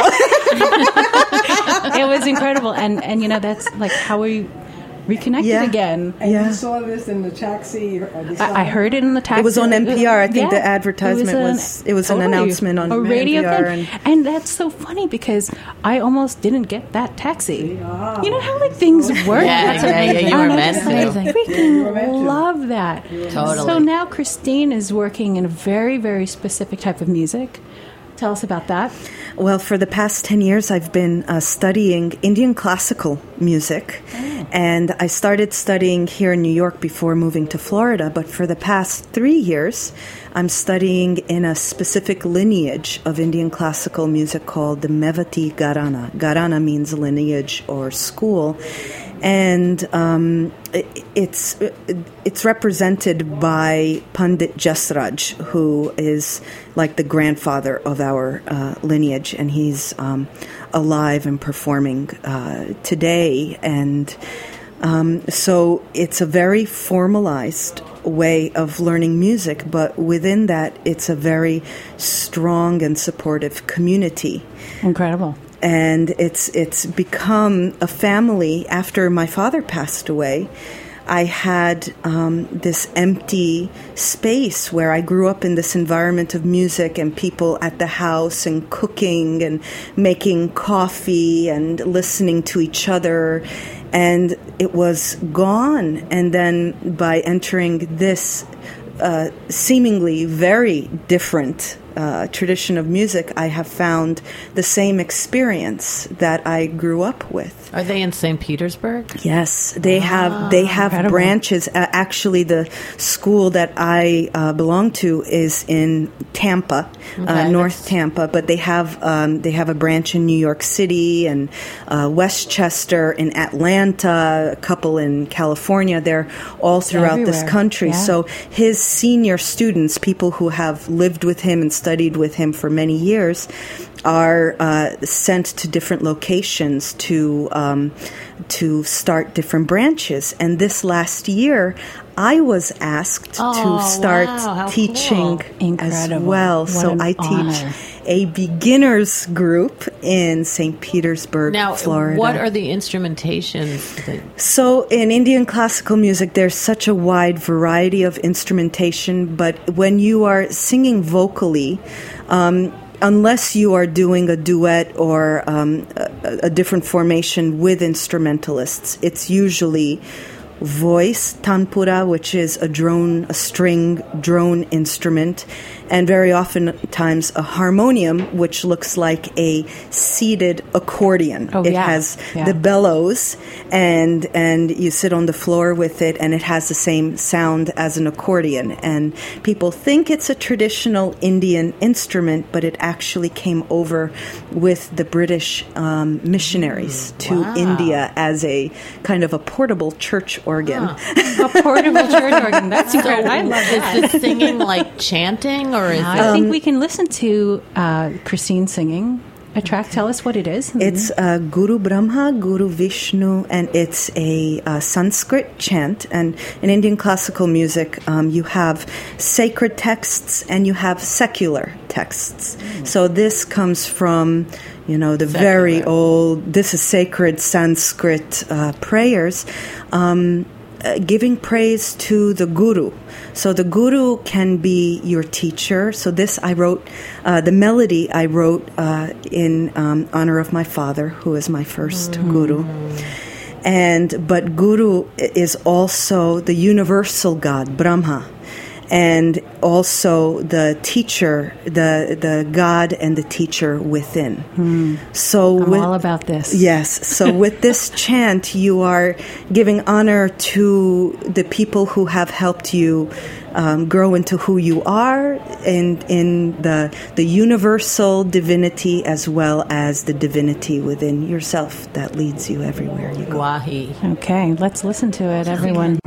[SPEAKER 2] It was incredible, and and you know that's like how we reconnected
[SPEAKER 6] Yeah.
[SPEAKER 2] again.
[SPEAKER 4] And
[SPEAKER 6] Yeah.
[SPEAKER 4] you saw this in the taxi. Or the
[SPEAKER 2] I, I heard it in the taxi.
[SPEAKER 6] It was on N P R. I think the
[SPEAKER 2] Yeah.
[SPEAKER 6] advertisement
[SPEAKER 2] an-
[SPEAKER 6] was- it was an announcement on
[SPEAKER 2] a radio
[SPEAKER 6] N P R
[SPEAKER 2] thing.
[SPEAKER 6] and-
[SPEAKER 2] And that's so funny because I almost didn't get that taxi. You know how like things work?
[SPEAKER 3] Yeah,
[SPEAKER 2] That's
[SPEAKER 3] yeah, yeah,
[SPEAKER 2] amazing.
[SPEAKER 3] you were
[SPEAKER 2] And I
[SPEAKER 3] meant
[SPEAKER 2] just,
[SPEAKER 3] to.
[SPEAKER 2] I freaking love that.
[SPEAKER 3] Totally.
[SPEAKER 2] So now Christine is working in a very, very specific type of music. Tell us about that.
[SPEAKER 6] Well, for the past ten years, I've been uh, studying Indian classical music. And I started studying here in New York before moving to Florida. But for the past three years, I'm studying in a specific lineage of Indian classical music called the Mevati Gharana. Gharana means lineage or school. And um, it, it's it's represented by Pandit Jasraj, who is like the grandfather of our uh, lineage, and he's um, alive and performing uh, today. And um, so it's a very formalized way of learning music, but within that, it's a very strong and supportive community.
[SPEAKER 2] Incredible.
[SPEAKER 6] And it's it's become a family. After my father passed away, I had um, this empty space where I grew up in this environment of music and people at the house and cooking and making coffee and listening to each other. And it was gone. And then by entering this uh, seemingly very different Uh, tradition of music, I have found the same experience that I grew up with.
[SPEAKER 3] Are they in Saint Petersburg?
[SPEAKER 6] Yes, they have they have
[SPEAKER 2] incredible.
[SPEAKER 6] branches. Uh, actually, the school that I uh, belong to is in Tampa,
[SPEAKER 3] Okay,
[SPEAKER 6] uh, North
[SPEAKER 3] that's-
[SPEAKER 6] Tampa, but they have um, they have a branch in New York City and uh, Westchester, in Atlanta, a couple in California. They're all throughout this
[SPEAKER 2] everywhere,
[SPEAKER 6] country.
[SPEAKER 2] yeah.
[SPEAKER 6] So his senior students, people who have lived with him and studied with him for many years, are uh, sent to different locations to um, to start different branches. And this last year, I was asked
[SPEAKER 3] Oh,
[SPEAKER 6] to start
[SPEAKER 3] wow, how
[SPEAKER 6] teaching
[SPEAKER 3] cool.
[SPEAKER 6] as
[SPEAKER 2] Incredible.
[SPEAKER 6] well.
[SPEAKER 2] What
[SPEAKER 6] So
[SPEAKER 2] an
[SPEAKER 6] I teach
[SPEAKER 2] honor.
[SPEAKER 6] a beginners group in Saint Petersburg,
[SPEAKER 3] Now,
[SPEAKER 6] Florida.
[SPEAKER 3] what are the instrumentations? That,
[SPEAKER 6] So in Indian classical music, there's such a wide variety of instrumentation, but when you are singing vocally, um, unless you are doing a duet or um, a, a different formation with instrumentalists, it's usually voice, tanpura, which is a drone, a string drone instrument, and very often times a harmonium, which looks like a seated accordion.
[SPEAKER 2] Oh,
[SPEAKER 6] it
[SPEAKER 2] yeah.
[SPEAKER 6] has
[SPEAKER 2] Yeah.
[SPEAKER 6] the bellows, and and you sit on the floor with it, and it has the same sound as an accordion. And people think it's a traditional Indian instrument, but it actually came over with the British um, missionaries to
[SPEAKER 3] wow.
[SPEAKER 6] India as a kind of a portable church organ.
[SPEAKER 2] A portable church organ. That's incredible. I love
[SPEAKER 3] is
[SPEAKER 2] that.
[SPEAKER 3] this singing like chanting, or is
[SPEAKER 2] I
[SPEAKER 3] it?
[SPEAKER 2] think we can listen to uh, Christine singing a track. Tell us what it is.
[SPEAKER 6] It's uh, Guru Brahma, Guru Vishnu, and it's a uh, Sanskrit chant. And in Indian classical music, um, you have sacred texts and you have secular texts. So this comes from, you know, the very old, this is sacred Sanskrit uh, prayers, um, uh, giving praise to the Guru. So the Guru can be your teacher. So this I wrote, uh, the melody I wrote uh, in um, honor of my father, who is my first Guru. And but Guru is also the universal God, Brahma, and also the teacher, the the God and the teacher within. So
[SPEAKER 2] I'm
[SPEAKER 6] with,
[SPEAKER 2] all about this.
[SPEAKER 6] Yes. So with this chant, you are giving honor to the people who have helped you um, grow into who you are, and in the the universal divinity as well as the divinity within yourself that leads you everywhere you go.
[SPEAKER 3] Wahi.
[SPEAKER 2] Okay, let's listen to it, everyone.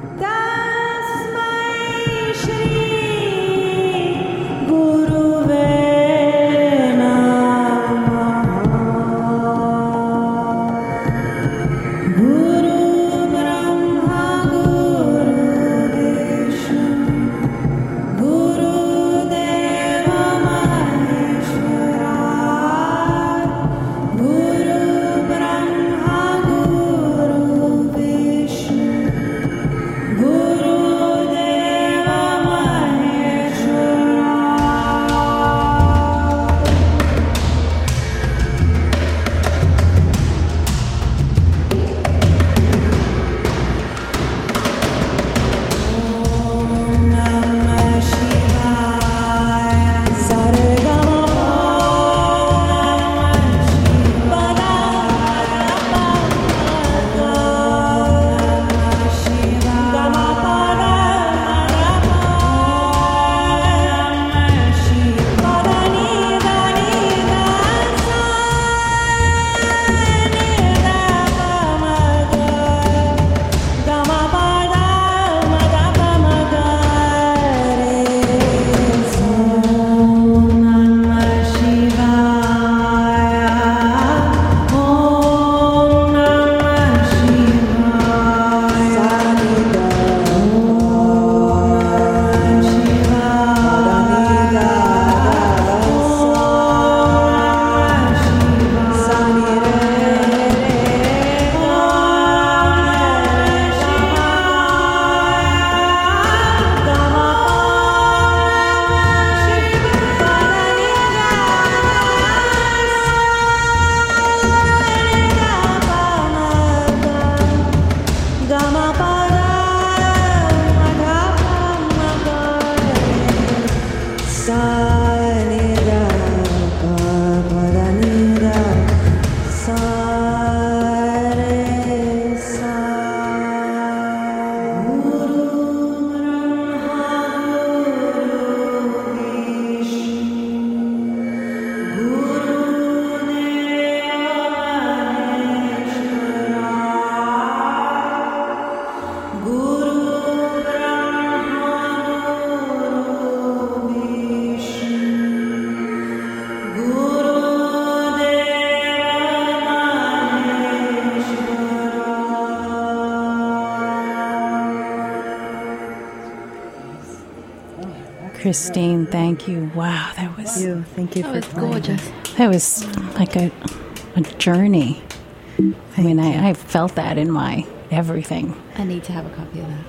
[SPEAKER 2] Christine, thank you. Wow, that was
[SPEAKER 6] Thank you. Thank you
[SPEAKER 5] That
[SPEAKER 6] for
[SPEAKER 5] was
[SPEAKER 6] playing.
[SPEAKER 5] gorgeous.
[SPEAKER 2] that was like a a journey. I mean, I, I felt that in my everything.
[SPEAKER 5] I need to have a copy of that.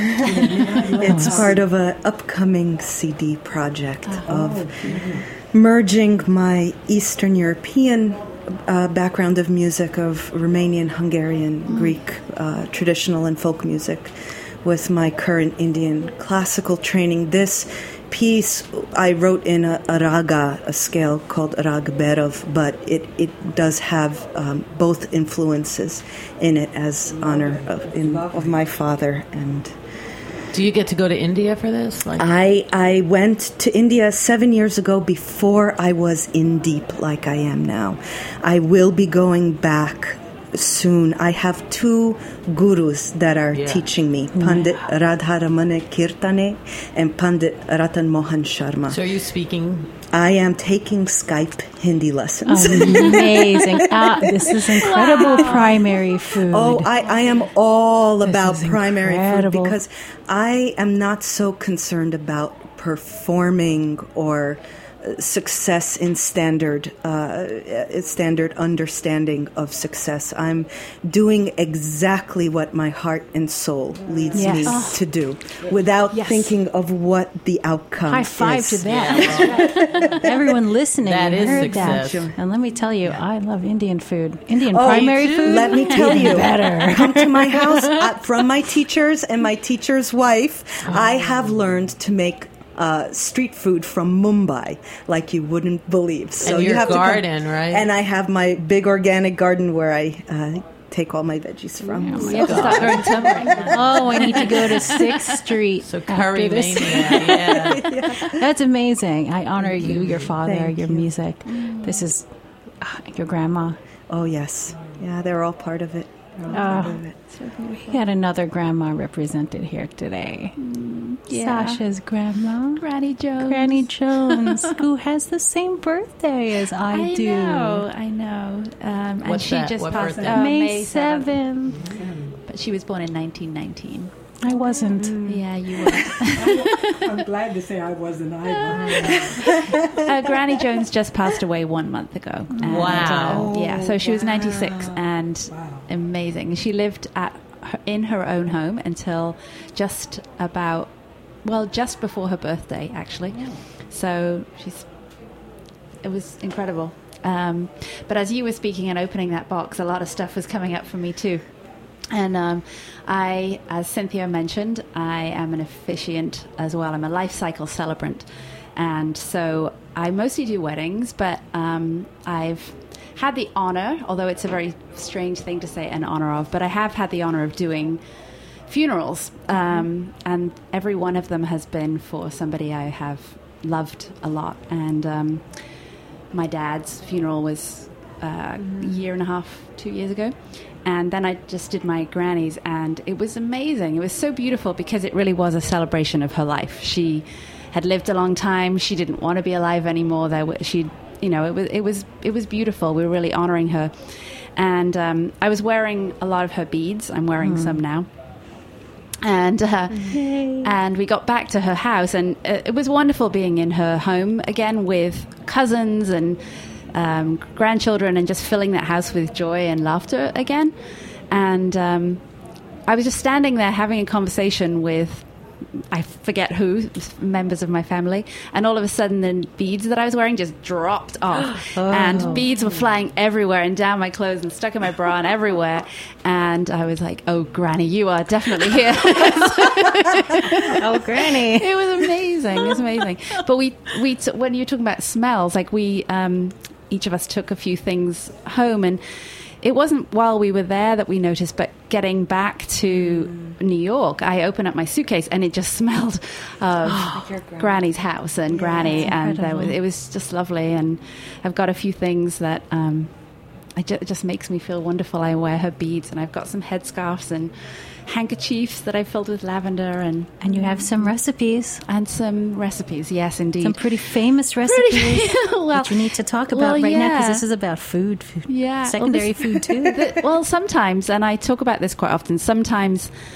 [SPEAKER 6] It's part of an upcoming C D project of merging my Eastern European uh, background of music, of Romanian, Hungarian, Greek, uh, traditional and folk music, with my current Indian classical training. This piece I wrote in a, a raga, a scale called Rag Bhairav, but it, it does have um, both influences in it as honor of, in, of my father. And
[SPEAKER 3] Do you get to go to India for this? Like,
[SPEAKER 6] I I went to India seven years ago before I was in deep like I am now. I will be going back soon. I have two gurus that are
[SPEAKER 3] Yeah.
[SPEAKER 6] teaching me, Pandit Radharamane Kirtane and Pandit Ratan Mohan Sharma.
[SPEAKER 3] so are you speaking?
[SPEAKER 6] I am taking Skype Hindi lessons.
[SPEAKER 2] Amazing. Ah, this is incredible primary food.
[SPEAKER 6] Oh, I, I am all about
[SPEAKER 2] is
[SPEAKER 6] primary
[SPEAKER 2] incredible.
[SPEAKER 6] food because I am not so concerned about performing or uh, success in standard uh, uh, standard understanding of success. I'm doing exactly what my heart and soul leads
[SPEAKER 2] Yes.
[SPEAKER 6] me
[SPEAKER 2] Oh.
[SPEAKER 6] to do without
[SPEAKER 2] Yes.
[SPEAKER 6] thinking of what the outcome
[SPEAKER 2] High five
[SPEAKER 6] is.
[SPEAKER 2] to that. Everyone listening,
[SPEAKER 3] That
[SPEAKER 2] you
[SPEAKER 3] is
[SPEAKER 2] heard
[SPEAKER 3] success.
[SPEAKER 2] that. And let me tell you, I love Indian food. Indian
[SPEAKER 6] Oh,
[SPEAKER 2] primary
[SPEAKER 3] you too?
[SPEAKER 2] food.
[SPEAKER 6] Let me tell you,
[SPEAKER 2] better.
[SPEAKER 6] come to my house uh, from my teachers and my teacher's wife. I have learned to make uh, street food from Mumbai like you wouldn't believe. So
[SPEAKER 3] And
[SPEAKER 6] you
[SPEAKER 3] your
[SPEAKER 6] have
[SPEAKER 3] garden,
[SPEAKER 6] to come,
[SPEAKER 3] right?
[SPEAKER 6] And I have my big organic garden where I uh, take all my veggies from.
[SPEAKER 5] You have to start growing turmeric now.
[SPEAKER 2] Oh, I need to go to sixth Street.
[SPEAKER 3] So
[SPEAKER 2] after
[SPEAKER 3] curry
[SPEAKER 2] this.
[SPEAKER 3] mania, yeah.
[SPEAKER 2] That's amazing. I honor you, your father,
[SPEAKER 6] Thank
[SPEAKER 2] your
[SPEAKER 6] you.
[SPEAKER 2] music. This is ah, your grandma.
[SPEAKER 6] Oh, yes. Yeah, they're all part of it. They're all part of it.
[SPEAKER 2] We had another grandma represented here today.
[SPEAKER 5] yeah.
[SPEAKER 2] Sasha's grandma.
[SPEAKER 5] Granny Jones.
[SPEAKER 2] Granny Jones, who has the same birthday as I,
[SPEAKER 5] I
[SPEAKER 2] do.
[SPEAKER 5] know, I know. Um, and
[SPEAKER 3] What's
[SPEAKER 5] she
[SPEAKER 3] that?
[SPEAKER 5] just
[SPEAKER 3] What
[SPEAKER 5] passed
[SPEAKER 3] birthday?
[SPEAKER 5] uh,
[SPEAKER 2] May
[SPEAKER 5] seventh.
[SPEAKER 2] seventh.
[SPEAKER 5] But she was born in nineteen nineteen.
[SPEAKER 2] I wasn't.
[SPEAKER 5] Yeah, you were.
[SPEAKER 4] I'm glad to say I wasn't either.
[SPEAKER 5] uh, Granny Jones just passed away one month ago. And,
[SPEAKER 3] Wow.
[SPEAKER 5] uh, yeah, so she was
[SPEAKER 4] Wow.
[SPEAKER 5] ninety-six and
[SPEAKER 4] Wow.
[SPEAKER 5] amazing. She lived at her, in her own home until just about, well, just before her birthday, actually. So she's, it was incredible. Um, but as you were speaking and opening that box, a lot of stuff was coming up for me too. And um, I, as Cynthia mentioned, I am an officiant as well. I'm a life cycle celebrant. And so I mostly do weddings, but um, I've had the honor, although it's a very strange thing to say an honor of, but I have had the honor of doing funerals. Um, and every one of them has been for somebody I have loved a lot. And um, my dad's funeral was uh, a year and a half, two years ago. And then I just did my granny's, and it was amazing. It was so beautiful because it really was a celebration of her life. She had lived a long time. She didn't want to be alive anymore. There, wa- she, you know, it was it was it was beautiful. We were really honoring her, and um, I was wearing a lot of her beads. I'm wearing some now. And uh, and we got back to her house, and uh, it was wonderful being in her home again with cousins and um, grandchildren, and just filling that house with joy and laughter again. And um, I was just standing there having a conversation with, I forget who, members of my family, and all of a sudden the beads that I was wearing just dropped off, and beads were flying everywhere and down my clothes and stuck in my bra and everywhere. And I was like, "Oh, Granny, you are definitely here."
[SPEAKER 2] Oh, Granny.
[SPEAKER 5] It was amazing. It was amazing. But we we t- when you're talking about smells, like we um, each of us took a few things home, and it wasn't while we were there that we noticed, but getting back to New York, I opened up my suitcase and it just smelled of Granny's house and Granny, and there was, it was just lovely. And I've got a few things that um, I ju- it just makes me feel wonderful. I wear her beads, and I've got some headscarves and handkerchiefs that I filled with lavender, and
[SPEAKER 2] And you have some recipes,
[SPEAKER 5] and some recipes. Yes, indeed.
[SPEAKER 2] some pretty famous recipes
[SPEAKER 5] well,
[SPEAKER 2] that you need to talk about
[SPEAKER 5] well,
[SPEAKER 2] right now, because
[SPEAKER 5] yeah.
[SPEAKER 2] this is about food, food
[SPEAKER 5] Yeah.
[SPEAKER 2] secondary
[SPEAKER 5] Well, this-
[SPEAKER 2] food too.
[SPEAKER 5] The- well, sometimes, and I talk about this quite often, sometimes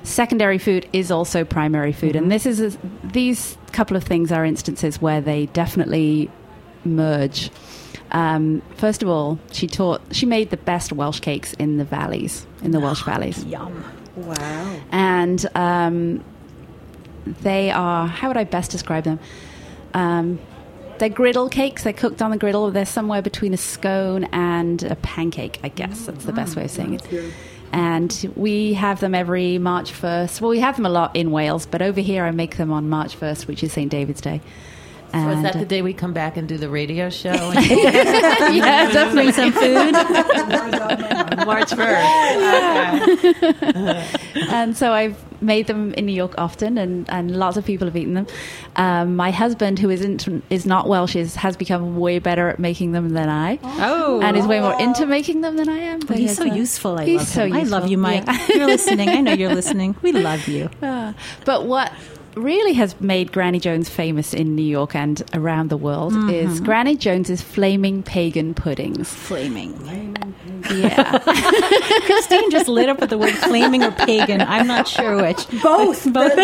[SPEAKER 5] secondary food is also primary food. Mm-hmm. And this is a, these couple of things are instances where they definitely merge. Um, first of all, she taught, she made the best Welsh cakes in the valleys, in the Welsh valleys.
[SPEAKER 2] Yum.
[SPEAKER 6] Wow.
[SPEAKER 5] And um, they are, how would I best describe them? Um, they're griddle cakes. They're cooked on the griddle. They're somewhere between a scone and a pancake, I guess. That's the best way of saying it. And we have them every March first. Well, we have them a lot in Wales, but over here I make them on March first, which is Saint David's Day.
[SPEAKER 3] So
[SPEAKER 5] And,
[SPEAKER 3] is that the day we come back and do the radio show?
[SPEAKER 5] yeah, definitely some food.
[SPEAKER 3] March first. Okay.
[SPEAKER 5] And so I've made them in New York often, and, and lots of people have eaten them. Um, my husband, who isn't is not Welsh, is, has become way better at making them than I.
[SPEAKER 2] Oh.
[SPEAKER 5] And is way more into making them than I am.
[SPEAKER 2] But he's so
[SPEAKER 5] uh,
[SPEAKER 2] useful. I
[SPEAKER 5] he's
[SPEAKER 2] love
[SPEAKER 5] so
[SPEAKER 2] him. I love
[SPEAKER 5] useful.
[SPEAKER 2] you, Mike.
[SPEAKER 5] Yeah.
[SPEAKER 2] You're listening. I know you're listening. We love you.
[SPEAKER 5] Uh, but what really has made Granny Jones famous in New York and around the world mm-hmm. is Granny Jones's flaming pagan puddings.
[SPEAKER 2] Flaming.
[SPEAKER 5] Yeah.
[SPEAKER 2] Christine just lit up with the word flaming or pagan. I'm not sure which.
[SPEAKER 6] Both.
[SPEAKER 2] Both.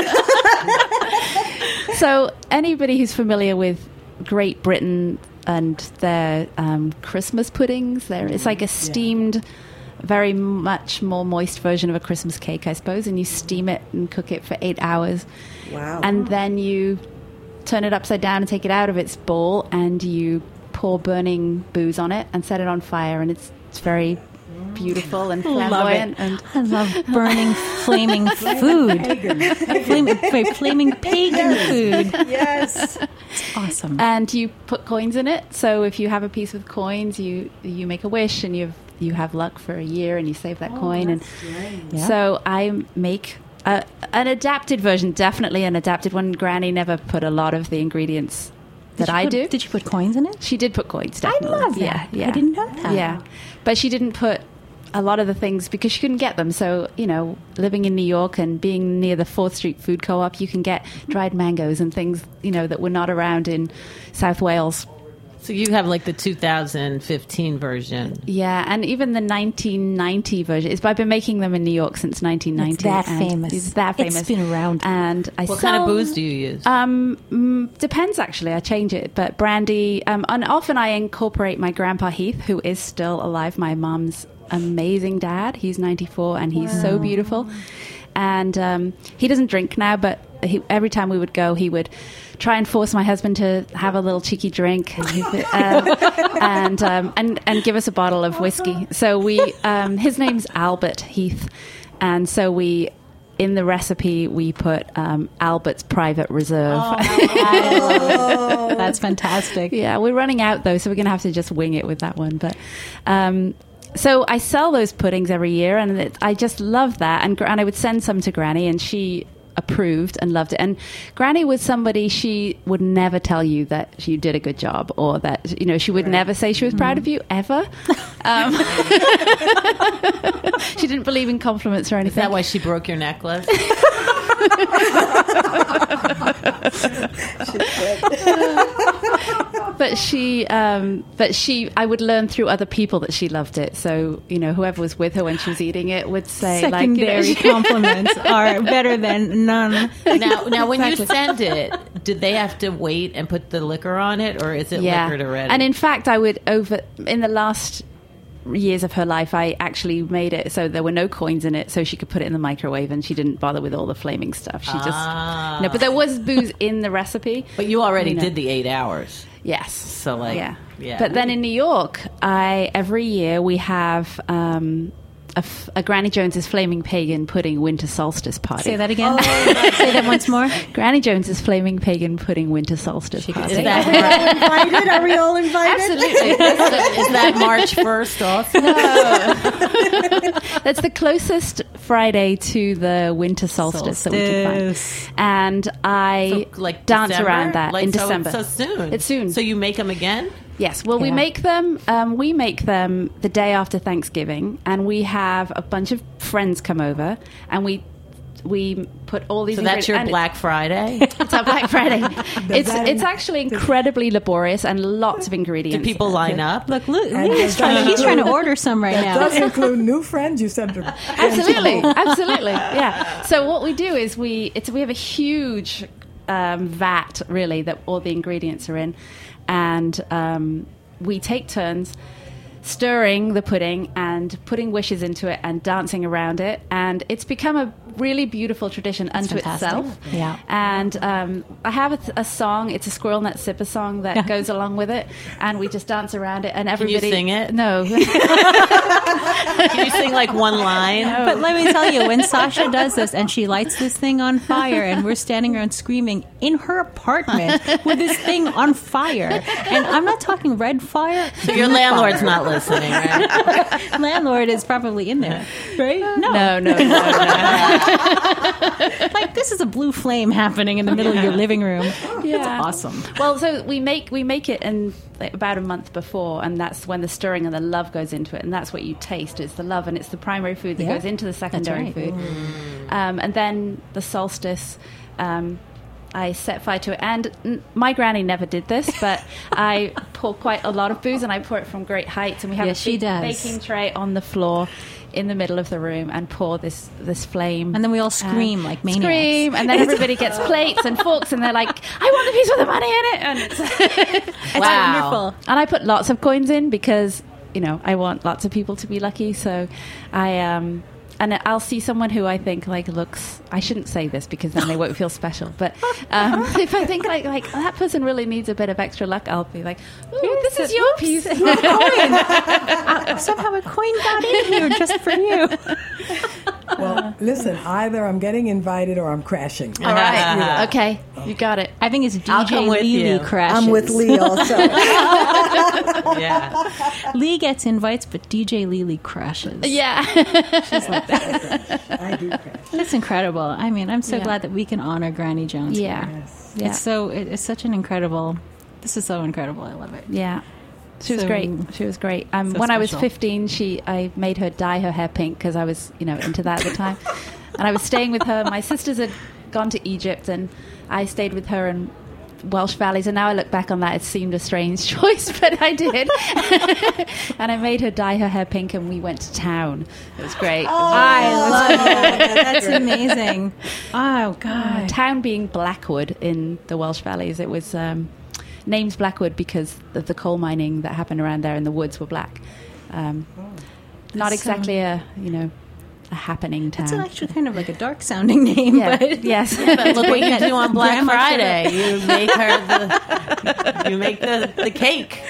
[SPEAKER 5] So anybody who's familiar with Great Britain and their um, Christmas puddings, there it's like a steamed, yeah. very much more moist version of a Christmas cake, I suppose, and you steam it and cook it for eight hours.
[SPEAKER 6] Wow.
[SPEAKER 5] And then you turn it upside down and take it out of its bowl, and you pour burning booze on it and set it on fire, and it's it's very beautiful and flamboyant.
[SPEAKER 2] Love it.
[SPEAKER 5] And
[SPEAKER 2] I love burning, flaming food. Flaming, flaming pagan food.
[SPEAKER 6] Yes.
[SPEAKER 2] It's awesome.
[SPEAKER 5] And you put coins in it. So if you have a piece with coins, you you make a wish, and you you have luck for a year, and you save that
[SPEAKER 6] oh,
[SPEAKER 5] coin. And
[SPEAKER 2] yeah.
[SPEAKER 5] so I make a, an adapted version, definitely an adapted one. Granny never put a lot of the ingredients that I
[SPEAKER 2] put,
[SPEAKER 5] do.
[SPEAKER 2] Did you put coins in it?
[SPEAKER 5] She did put coins, definitely.
[SPEAKER 2] I love that.
[SPEAKER 5] Yeah, yeah.
[SPEAKER 2] I didn't know that.
[SPEAKER 5] Yeah. But she didn't put a lot of the things because she couldn't get them. So, you know, living in New York and being near the fourth Street Food Co-op, you can get dried mangoes and things, you know, that were not around in South Wales.
[SPEAKER 3] So you have like the two thousand fifteen version.
[SPEAKER 5] Yeah, and even the nineteen ninety version. It's, I've been making them in New York since nineteen ninety.
[SPEAKER 2] It's that
[SPEAKER 5] and
[SPEAKER 2] famous.
[SPEAKER 5] It's that famous.
[SPEAKER 2] It's been around.
[SPEAKER 5] And I
[SPEAKER 3] what
[SPEAKER 5] sell,
[SPEAKER 3] kind of booze do you use?
[SPEAKER 5] Um, mm, depends, actually. I change it. But brandy, um, and often I incorporate my grandpa Heath, who is still alive, my mom's amazing dad. He's ninety-four, and he's wow. so beautiful. And um, he doesn't drink now, but he, every time we would go, he would try and force my husband to have a little cheeky drink and uh, and, um, and and give us a bottle of whiskey. So we, um, his name's Albert Heath, and so we, in the recipe, we put um, Albert's Private Reserve.
[SPEAKER 2] Oh, that's fantastic.
[SPEAKER 5] Yeah, we're running out though, so we're going to have to just wing it with that one. But um, so I sell those puddings every year, and it, I just love that. And, and I would send some to Granny, and she approved and loved it. And Granny was somebody, she would never tell you that you did a good job, or that, you know, she would right. never say she was proud mm. of you ever. Um, she didn't believe in compliments or anything.
[SPEAKER 3] Is that why she broke your necklace?
[SPEAKER 5] But she, um, but she, I would learn through other people that she loved it. So, you know, whoever was with her when she was eating it would say,
[SPEAKER 2] secondary
[SPEAKER 5] like, you know,
[SPEAKER 2] compliments are better than none.
[SPEAKER 3] Now, now, when
[SPEAKER 5] exactly.
[SPEAKER 3] you send it, did they have to wait and put the liquor on it, or is it
[SPEAKER 5] yeah.
[SPEAKER 3] liquored already?
[SPEAKER 5] And in fact, I would over in the last years of her life, I actually made it so there were no coins in it, so she could put it in the microwave, and she didn't bother with all the flaming stuff. She just,
[SPEAKER 3] ah.
[SPEAKER 5] no, but there was booze in the recipe.
[SPEAKER 3] But you already
[SPEAKER 5] you know.
[SPEAKER 3] did the eight hours.
[SPEAKER 5] Yes.
[SPEAKER 3] So like,
[SPEAKER 5] yeah.
[SPEAKER 3] yeah.
[SPEAKER 5] But then in New York, I every year we have um, a, f- a Granny Jones's Flaming Pagan Pudding Winter Solstice party.
[SPEAKER 2] Say that again. Oh. Say that once more.
[SPEAKER 5] Granny Jones's Flaming Pagan Pudding Winter Solstice party.
[SPEAKER 3] Is that
[SPEAKER 6] Are we all invited? Are we all invited?
[SPEAKER 5] Absolutely.
[SPEAKER 3] Is that March first also?
[SPEAKER 5] No. That's the closest Friday to the winter solstice, solstice. that we can find. And I
[SPEAKER 3] so, like
[SPEAKER 5] dance
[SPEAKER 3] December?
[SPEAKER 5] around that
[SPEAKER 3] like,
[SPEAKER 5] in
[SPEAKER 3] so
[SPEAKER 5] December.
[SPEAKER 3] It's so soon.
[SPEAKER 5] It's soon.
[SPEAKER 3] So you make them again?
[SPEAKER 5] Yes. Well,
[SPEAKER 2] yeah.
[SPEAKER 5] we make them. Um, we make them the day after Thanksgiving, and we have a bunch of friends come over, and we we put all these.
[SPEAKER 3] So that's your
[SPEAKER 5] and
[SPEAKER 3] Black Friday.
[SPEAKER 5] It's our Black Friday. It's
[SPEAKER 4] that
[SPEAKER 5] it's
[SPEAKER 4] in-
[SPEAKER 5] actually incredibly laborious and lots of
[SPEAKER 3] Do
[SPEAKER 5] ingredients.
[SPEAKER 3] people line up?
[SPEAKER 2] Look, Lou,
[SPEAKER 4] And
[SPEAKER 2] Lou's
[SPEAKER 4] does
[SPEAKER 2] trying,
[SPEAKER 4] that
[SPEAKER 2] he's trying to
[SPEAKER 4] include-
[SPEAKER 2] order some right
[SPEAKER 4] That
[SPEAKER 2] now.
[SPEAKER 4] does include new friends. You said to
[SPEAKER 5] Absolutely, absolutely, yeah. So what we do is we it's we have a huge um, vat really that all the ingredients are in, and um, we take turns stirring the pudding and putting wishes into it and dancing around it, and it's become a really beautiful tradition unto
[SPEAKER 2] fantastic.
[SPEAKER 5] itself.
[SPEAKER 2] Yeah.
[SPEAKER 5] And um, I have a, a song. It's a Squirrel Nut Sipper song that goes along with it, and we just dance around it. And everybody
[SPEAKER 3] sing it?
[SPEAKER 5] No.
[SPEAKER 3] Can you sing like one line?
[SPEAKER 2] But let me tell you, when Sasha does this and she lights this thing on fire and we're standing around screaming in her apartment with this thing on fire, and I'm not talking red fire.
[SPEAKER 3] So your landlord's not listening, right?
[SPEAKER 2] Landlord is probably in there, right? No.
[SPEAKER 5] No, no, no, no.
[SPEAKER 2] Like, this is a blue flame happening in the middle of your living room.
[SPEAKER 5] Yeah.
[SPEAKER 2] That's awesome.
[SPEAKER 5] Well, so we make we make it in like about a month before, and that's when the stirring and the love goes into it, and that's what you taste. It's the love, and it's the primary food that
[SPEAKER 2] Yeah,
[SPEAKER 5] goes into the secondary
[SPEAKER 2] right.
[SPEAKER 5] food. Um, and then the solstice. Um, I set fire to it, and n- my granny never did this, but I pour quite a lot of booze, and I pour it from great heights, and we have
[SPEAKER 2] Yes,
[SPEAKER 5] a
[SPEAKER 2] she
[SPEAKER 5] big
[SPEAKER 2] does.
[SPEAKER 5] baking tray on the floor in the middle of the room, and pour this this flame,
[SPEAKER 2] And then we all scream like maniacs.
[SPEAKER 5] Scream, and then everybody gets plates and forks, and they're like, "I want the piece with the money in it," and it's,
[SPEAKER 2] It's wonderful.
[SPEAKER 5] and I put lots of coins in because you know I want lots of people to be lucky. So I um and I'll see someone who I think like looks. I shouldn't say this because then they won't feel special. But um, if I think like like that person really needs a bit of extra luck, I'll be like, "Ooh, this is your piece."
[SPEAKER 2] Uh, somehow a coin got in here just for you.
[SPEAKER 4] Well, listen, either I'm getting invited or I'm crashing.
[SPEAKER 5] All right, okay, you got it.
[SPEAKER 2] I think it's
[SPEAKER 3] I'll
[SPEAKER 2] D J
[SPEAKER 3] come with
[SPEAKER 2] Lee
[SPEAKER 3] you.
[SPEAKER 2] crashes.
[SPEAKER 6] I'm with Lee also.
[SPEAKER 3] Yeah.
[SPEAKER 2] Lee gets invites, but D J Lee crashes.
[SPEAKER 5] Yeah.
[SPEAKER 4] I do crash.
[SPEAKER 2] That's incredible. I mean, I'm so
[SPEAKER 5] Yeah.
[SPEAKER 2] glad that we can honor Granny Jones.
[SPEAKER 5] Yeah.
[SPEAKER 2] here.
[SPEAKER 4] Yes.
[SPEAKER 5] Yeah.
[SPEAKER 2] It's so. It, it's such an incredible. This is so incredible. I love it.
[SPEAKER 5] Yeah. She was
[SPEAKER 2] So-
[SPEAKER 5] great. She was great. Um,
[SPEAKER 2] So
[SPEAKER 5] when I was
[SPEAKER 2] special.
[SPEAKER 5] fifteen, she I made her dye her hair pink because I was, you know, into that at the time. And I was staying with her. My sisters had gone to Egypt, and I stayed with her in Welsh Valleys. And now I look back on that, it seemed a strange choice, but I did. And I made her dye her hair pink, and we went to town. It was great.
[SPEAKER 2] I love that. That's amazing. Oh God.
[SPEAKER 5] Town being Blackwood in the Welsh Valleys. It was um, named Blackwood because of the coal mining that happened around there, and the woods were black. Um, not
[SPEAKER 2] That's
[SPEAKER 5] exactly a you know a happening town.
[SPEAKER 2] It's actually kind of like a dark sounding name,
[SPEAKER 5] yeah.
[SPEAKER 2] but
[SPEAKER 5] Yes.
[SPEAKER 3] But look what you do on Black
[SPEAKER 2] Grandma
[SPEAKER 3] Friday. You make her the you make the, the cake.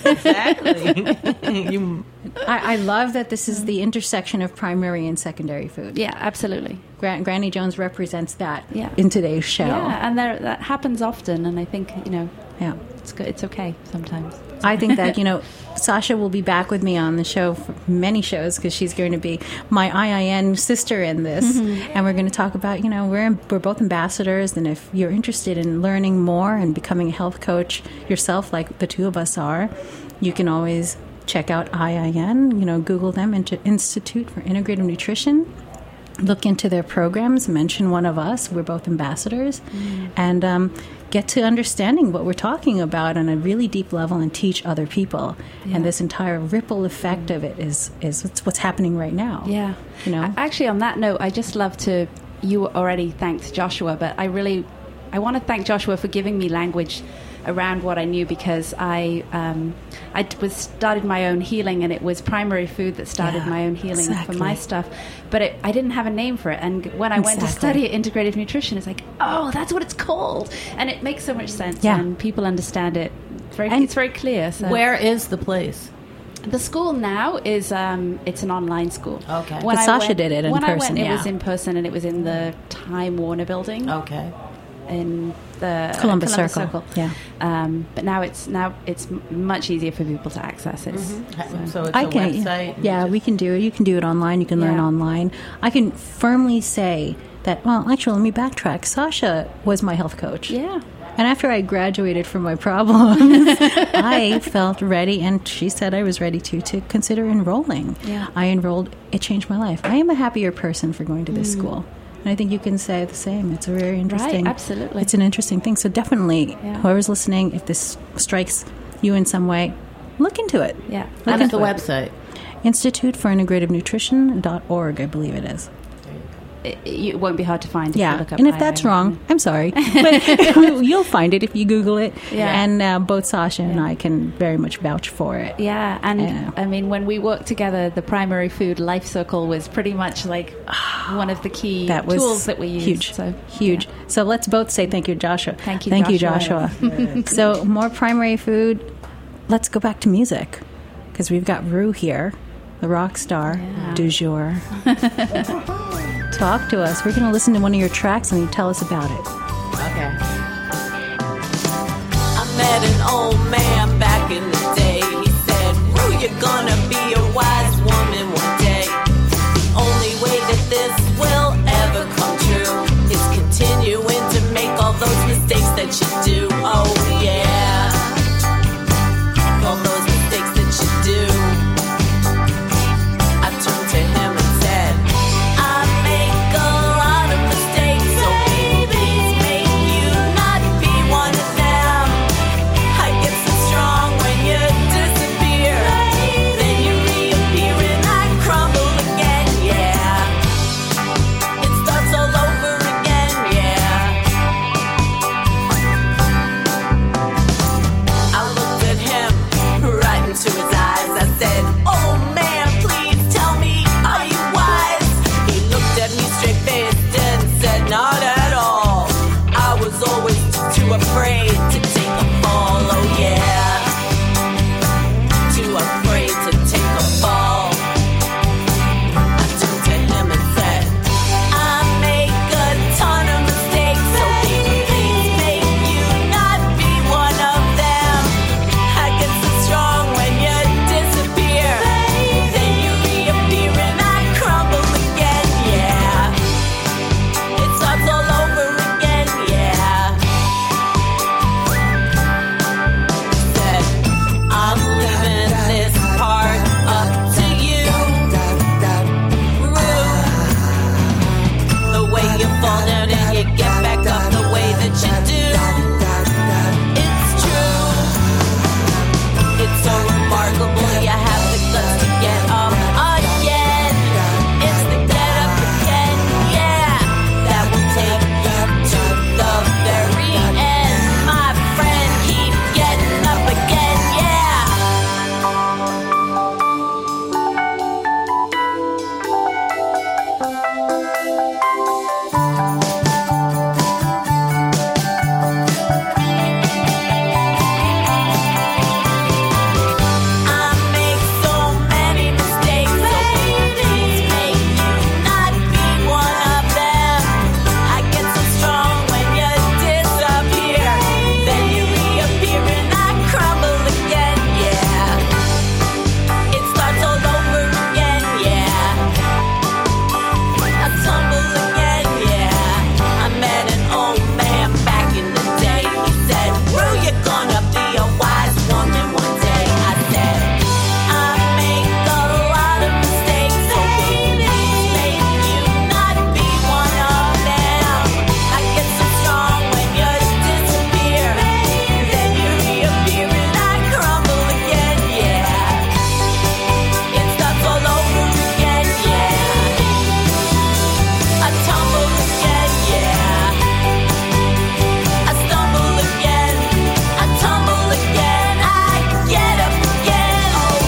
[SPEAKER 3] Exactly. You
[SPEAKER 2] I, I love that this is the intersection of primary and secondary food.
[SPEAKER 5] Yeah, absolutely.
[SPEAKER 2] Gran- Granny Jones represents that
[SPEAKER 5] Yeah.
[SPEAKER 2] in today's show.
[SPEAKER 5] Yeah, and there, that happens often, and I think you know
[SPEAKER 2] Yeah.
[SPEAKER 5] it's good. It's okay sometimes.
[SPEAKER 2] I think that, you know, Sasha will be back with me on the show for many shows because she's going to be my I I N sister in this.
[SPEAKER 5] Mm-hmm.
[SPEAKER 2] And we're going to talk about, you know, we're, we're both ambassadors. And if you're interested in learning more and becoming a health coach yourself, like the two of us are, you can always check out I I N, you know, Google them, into Institute for Integrative Nutrition. Look into their programs, mention one of us. We're both ambassadors. Mm. And um, get to understanding what we're talking about on a really deep level and teach other people.
[SPEAKER 5] Yeah.
[SPEAKER 2] And this entire ripple effect of it is, is what's, what's happening right now.
[SPEAKER 5] Yeah.
[SPEAKER 2] You know?
[SPEAKER 5] Actually, on that note, I just love to, you already thanked Joshua, but I really, I want to thank Joshua for giving me language around what I knew, because I um, I was started my own healing, and it was primary food that started
[SPEAKER 2] Yeah,
[SPEAKER 5] my own healing
[SPEAKER 2] exactly.
[SPEAKER 5] for my stuff. But it, I didn't have a name for it, and when I went to
[SPEAKER 2] Exactly.
[SPEAKER 5] study integrative nutrition, it's like, oh, that's what it's called, and it makes so much sense,
[SPEAKER 2] Yeah.
[SPEAKER 5] and people understand it. It's very,
[SPEAKER 2] And
[SPEAKER 5] it's very clear. So.
[SPEAKER 3] where is the place?
[SPEAKER 5] The school now is um, it's an online school.
[SPEAKER 3] Okay.
[SPEAKER 5] When
[SPEAKER 2] But
[SPEAKER 5] I
[SPEAKER 2] Sasha
[SPEAKER 5] went-
[SPEAKER 2] did it in
[SPEAKER 5] when
[SPEAKER 2] person,
[SPEAKER 5] I went,
[SPEAKER 2] yeah.
[SPEAKER 5] it was in person, and it was in the Time Warner building
[SPEAKER 3] Okay.
[SPEAKER 5] in the
[SPEAKER 2] Columbus Circle. Yeah.
[SPEAKER 5] Um, but now it's now it's m- much easier for people to access it.
[SPEAKER 3] So, so it's
[SPEAKER 2] I
[SPEAKER 3] a
[SPEAKER 2] can,
[SPEAKER 3] website.
[SPEAKER 2] yeah, we can do it. You can do it online. You can learn
[SPEAKER 5] Yeah.
[SPEAKER 2] online. I can firmly say that, well, actually, let me backtrack. Sasha was my health coach.
[SPEAKER 5] Yeah.
[SPEAKER 2] And after I graduated from my problems, I felt ready, and she said I was ready to, to consider enrolling.
[SPEAKER 5] Yeah.
[SPEAKER 2] I enrolled. It changed my life. I am a happier person for going to this school. And I think you can say the same. It's a very interesting.
[SPEAKER 5] Right, absolutely.
[SPEAKER 2] It's an interesting thing. So definitely,
[SPEAKER 5] Yeah.
[SPEAKER 2] whoever's listening, if this strikes you in some way, look into it.
[SPEAKER 5] Yeah.
[SPEAKER 2] Look
[SPEAKER 3] And at
[SPEAKER 2] into
[SPEAKER 3] the
[SPEAKER 2] it.
[SPEAKER 3] website.
[SPEAKER 2] Institute for Integrative Nutrition dot org, I believe it is.
[SPEAKER 5] It, it won't be hard to find if you
[SPEAKER 2] Yeah,
[SPEAKER 5] look up
[SPEAKER 2] and if
[SPEAKER 5] I
[SPEAKER 2] that's
[SPEAKER 5] O.
[SPEAKER 2] wrong, I'm sorry, but you'll find it if you Google it.
[SPEAKER 5] Yeah.
[SPEAKER 2] And uh, both Sasha and
[SPEAKER 5] Yeah.
[SPEAKER 2] I can very much vouch for it.
[SPEAKER 5] Yeah, and
[SPEAKER 2] Yeah.
[SPEAKER 5] I mean, when we worked together, the Primary Food Life Circle was pretty much like one of the key
[SPEAKER 2] That was
[SPEAKER 5] tools that we used.
[SPEAKER 2] huge,
[SPEAKER 5] So,
[SPEAKER 2] huge.
[SPEAKER 5] yeah.
[SPEAKER 2] So let's both say thank you, Joshua.
[SPEAKER 5] Thank you,
[SPEAKER 2] thank
[SPEAKER 5] Joshua.
[SPEAKER 2] you, Joshua. So more primary food. Let's go back to music because we've got Rue here, the rock star
[SPEAKER 5] Yeah.
[SPEAKER 2] du jour. Talk to us. We're going to listen to one of your tracks and you tell us about it.
[SPEAKER 3] Okay.
[SPEAKER 7] I met an old man back in the day. He said, Rue, you're gonna be a wise woman one day. The only way that this will ever come true is continuing to make all those mistakes that you do. Oh yeah, all those mistakes that you do. I turned to him and said, I make a lot of mistakes, so please make you not be one of them. I get so strong when you disappear, then you reappear and I crumble again, yeah. It starts all over again, yeah. I looked at him right into his eyes. I said, oh man, please tell me, are you wise? He looked at me straight faced and said, not at all. I was always too afraid to take a fall, oh yeah. Too afraid to take a fall. I turned to him and said, I make a ton of mistakes, so please make you not be one of them. I get so strong when you disappear, then you reappear and I crumble again, yeah. It starts all over again, yeah. Said, I'm leaving this part up to you, Rue. The way you fall down and you get back up the way that you do. It's true. It's so remarkable you have the guts to get up again. It's the get up again, yeah. That will take you to the very end. My friend, keep getting up again, yeah. I make so many mistakes, so please make you not be one of them. I get so strong when you disappear, then you reappear and I crumble again, yeah. It starts all over again, yeah. I tumble again, yeah. I met an old man back in the day. He said, Rue, you're gonna be a wise woman one day. I said, I make a lot of mistakes, so please make you not be one of them. I get so strong when you disappear, then you reappear and I crumble again, yeah. It starts all over again, yeah. I tumble again, yeah. I stumble again, I tumble again, I get up again,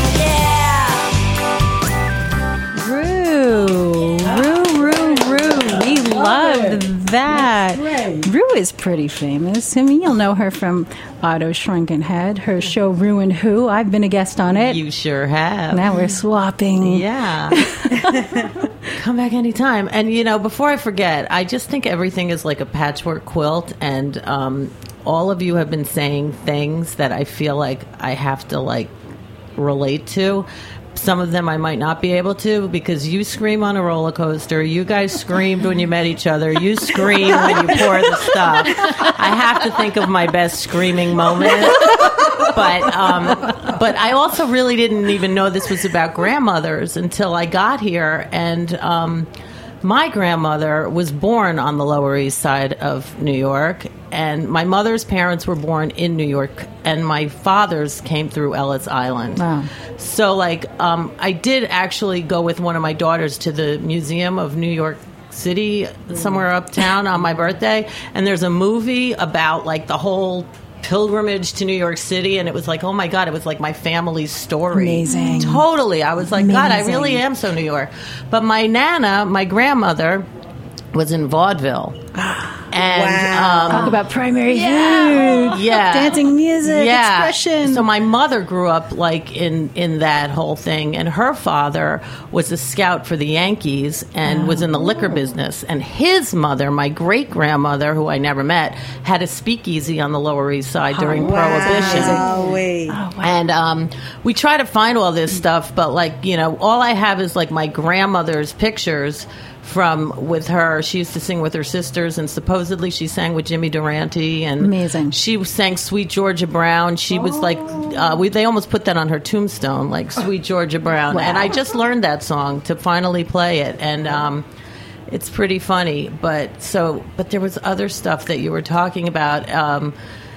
[SPEAKER 7] oh yeah.
[SPEAKER 2] Rue, Rue, Rue, Rue. We loved that.
[SPEAKER 4] great.
[SPEAKER 2] Rue is pretty famous. I mean, you'll know her from Otto Shrunken Head, her show Rue and Who. I've been a guest on it.
[SPEAKER 3] You sure have.
[SPEAKER 2] Now we're swapping.
[SPEAKER 3] Yeah. Come back anytime. And, you know, before I forget, I just think everything is like a patchwork quilt. And um, all of you have been saying things that I feel like I have to, like, relate to. Some of them I might not be able to because you scream on a roller coaster. You guys screamed when you met each other. You scream when you pour the stuff. I have to think of my best screaming moment. But um, but I also really didn't even know this was about grandmothers until I got here. And um, my grandmother was born on the Lower East Side of New York, and my mother's parents were born in New York, and my father's came through Ellis Island.
[SPEAKER 2] Wow.
[SPEAKER 3] So, like, um, I did actually go with one of my daughters to the Museum of New York City, somewhere uptown, on my birthday, and there's a movie about, like, the whole pilgrimage to New York City, and it was like, oh my God, it was like my family's story.
[SPEAKER 2] Amazing.
[SPEAKER 3] Totally. I was like,
[SPEAKER 2] Amazing.
[SPEAKER 3] God, I really am so New York. But my Nana, my grandmother, was in vaudeville. And
[SPEAKER 6] Wow.
[SPEAKER 3] um,
[SPEAKER 2] Talk about primary
[SPEAKER 3] yeah.
[SPEAKER 2] food.
[SPEAKER 3] Yeah.
[SPEAKER 2] Dancing music,
[SPEAKER 3] yeah.
[SPEAKER 2] expression.
[SPEAKER 3] So my mother grew up like in, in that whole thing, and her father was a scout for the Yankees and was in the liquor business. And his mother, my great grandmother, who I never met, had a speakeasy on the Lower East Side during Prohibition.
[SPEAKER 6] Oh, wait.
[SPEAKER 3] And um, we try to find all this stuff, but like, you know, all I have is like my grandmother's pictures from with her. She used to sing with her sisters, and supposedly she sang with Jimmy Durante. And
[SPEAKER 2] Amazing.
[SPEAKER 3] She sang Sweet Georgia Brown. She was like, uh, we, they almost put that on her tombstone, like Sweet Georgia Brown.
[SPEAKER 2] Wow.
[SPEAKER 3] And I just learned that song to finally play it. And um, it's pretty funny. But so, but there was other stuff that you were talking about. Um,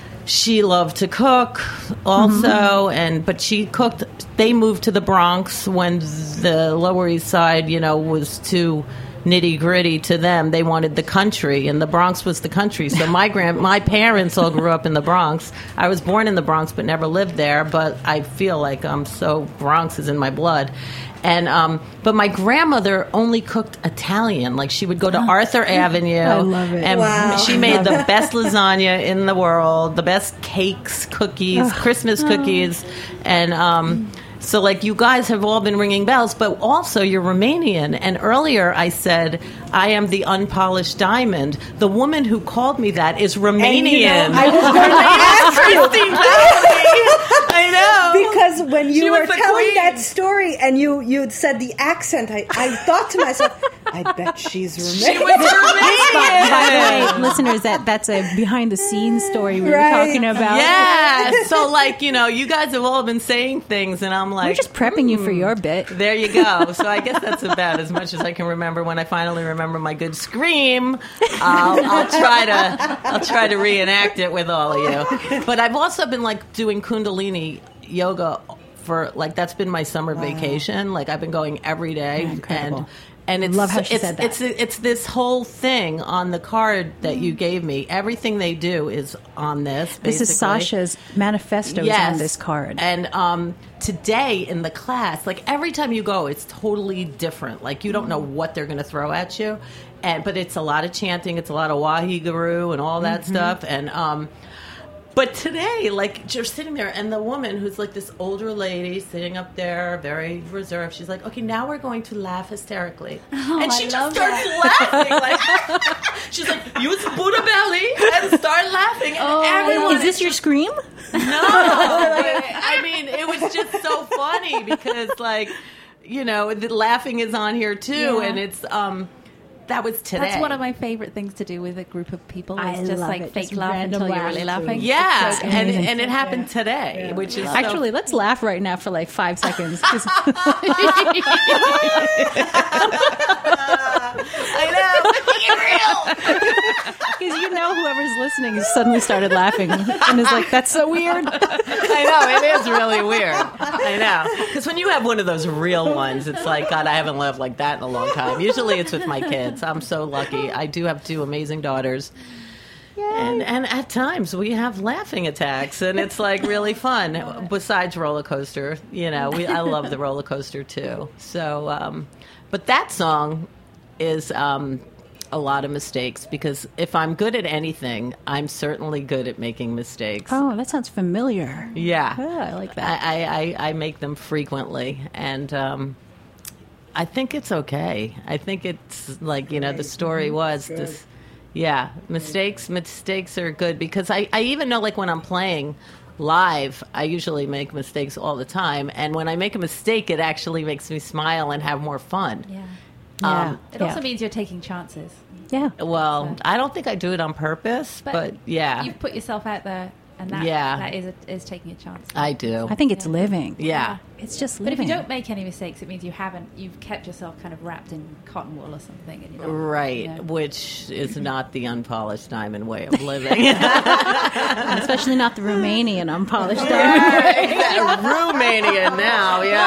[SPEAKER 3] she loved to cook also,
[SPEAKER 2] Mm-hmm.
[SPEAKER 3] and but she cooked. They moved to the Bronx when the Lower East Side, you know, was too nitty gritty to them. They wanted the country, and the Bronx was the country. So my grand, my parents all grew up in the Bronx. I was born in the Bronx, but never lived there. But I feel like I'm so Bronx is in my blood. And um, but my grandmother only cooked Italian. Like she would go to Arthur Avenue.
[SPEAKER 2] I love it.
[SPEAKER 3] And
[SPEAKER 6] Wow.
[SPEAKER 3] she made the best lasagna in the world, the best cakes, cookies, Christmas cookies, and. Um, So, like, you guys have all been ringing bells, but also you're Romanian. And earlier I said, I am the unpolished diamond. The woman who called me that is Romanian.
[SPEAKER 6] And, you know, I was going to ask you.
[SPEAKER 3] Christine Valley. I know.
[SPEAKER 6] Because when
[SPEAKER 3] She
[SPEAKER 6] you
[SPEAKER 3] was
[SPEAKER 6] were
[SPEAKER 3] the
[SPEAKER 6] telling
[SPEAKER 3] queen.
[SPEAKER 6] that story and you you said the accent, I, I thought to myself, I bet she's Romanian.
[SPEAKER 3] She was Romanian.
[SPEAKER 2] By the way, listeners, that that's a behind the scenes story we
[SPEAKER 6] Right.
[SPEAKER 2] were talking about.
[SPEAKER 3] Yeah. So, like, you know, you guys have all been saying things, and I'm like,
[SPEAKER 2] We're just prepping you for your bit.
[SPEAKER 3] there you go. So I guess that's about as much as I can remember. When I finally remember my good scream, I'll, I'll try to I'll try to reenact it with all of you. But I've also been like doing Kundalini yoga for like that's been my summer vacation. Like I've been going every day,
[SPEAKER 2] Incredible.
[SPEAKER 3] and and it's
[SPEAKER 2] Love how she
[SPEAKER 3] it's,
[SPEAKER 2] said that.
[SPEAKER 3] it's it's this whole thing on the card that you gave me. Everything they do is on this.
[SPEAKER 2] This is
[SPEAKER 3] basically.
[SPEAKER 2] Sasha's manifesto is on this card.
[SPEAKER 3] And um, today in the class, like every time you go, it's totally different. Like you don't know what they're going to throw at you, and but it's a lot of chanting, it's a lot of Waheguru and all that stuff. And um, but today, like you're sitting there, and the woman who's like this older lady sitting up there, very reserved. She's like, "Okay, now we're going to laugh hysterically," and she
[SPEAKER 5] I
[SPEAKER 3] just
[SPEAKER 5] love
[SPEAKER 3] starts laughing. Like she's like, "Use Buddha belly and start laughing." And everyone
[SPEAKER 2] Is this your scream?
[SPEAKER 3] no, but, I mean, it was just so funny because, like, you know, the laughing is on here too,
[SPEAKER 5] Yeah.
[SPEAKER 3] and it's um, that was today.
[SPEAKER 5] That's one of my favorite things to do with a group of people. Is
[SPEAKER 2] I
[SPEAKER 5] just
[SPEAKER 2] love
[SPEAKER 5] like
[SPEAKER 2] it.
[SPEAKER 5] fake
[SPEAKER 2] Just
[SPEAKER 5] laugh
[SPEAKER 2] random
[SPEAKER 5] until you're
[SPEAKER 2] laugh,
[SPEAKER 5] really
[SPEAKER 2] too.
[SPEAKER 5] laughing.
[SPEAKER 3] yeah,
[SPEAKER 5] It's so
[SPEAKER 3] and
[SPEAKER 5] good.
[SPEAKER 3] and it happened today, which is so-
[SPEAKER 2] Actually, let's laugh right now for like five seconds. 'cause-
[SPEAKER 3] I know, make it real.
[SPEAKER 2] Because you know whoever's listening has suddenly started laughing and is like, that's so weird.
[SPEAKER 3] I know, it is really weird. I know. Because when you have one of those real ones, it's like, God, I haven't laughed like that in a long time. Usually it's with my kids. I'm so lucky. I do have two amazing daughters. And, and at times we have laughing attacks, and it's like really fun. Besides roller coaster, you know, we I love the roller coaster too. So, um, but that song is um, a lot of mistakes because if I'm good at anything, I'm certainly good at making mistakes.
[SPEAKER 2] Oh, that sounds familiar.
[SPEAKER 3] Yeah,
[SPEAKER 2] Oh, I like that.
[SPEAKER 3] I, I, I, I make them frequently, and um, I think it's okay. I think it's like you know the story was this. Yeah, mistakes mistakes are good because I, I even know like when I'm playing live, I usually make mistakes all the time, and when I make a mistake, it actually makes me smile and have more fun.
[SPEAKER 5] Yeah.
[SPEAKER 2] yeah.
[SPEAKER 3] Um,
[SPEAKER 5] It also means you're taking chances.
[SPEAKER 2] yeah.
[SPEAKER 3] Well, I don't think I do it on purpose, but,
[SPEAKER 5] But
[SPEAKER 3] yeah,
[SPEAKER 5] You've put yourself out there and that
[SPEAKER 3] Yeah.
[SPEAKER 5] that is a, is taking a chance.
[SPEAKER 3] I do.
[SPEAKER 2] I think it's living.
[SPEAKER 3] yeah.
[SPEAKER 2] It's just
[SPEAKER 5] But if
[SPEAKER 2] living.
[SPEAKER 5] you don't make any mistakes, it means you haven't. You've kept yourself kind of wrapped in cotton wool or something, and you're not,
[SPEAKER 3] Right,
[SPEAKER 5] you know.
[SPEAKER 3] which is not the unpolished diamond way of living.
[SPEAKER 2] Especially not the Romanian unpolished diamond.
[SPEAKER 3] Romania now, yeah.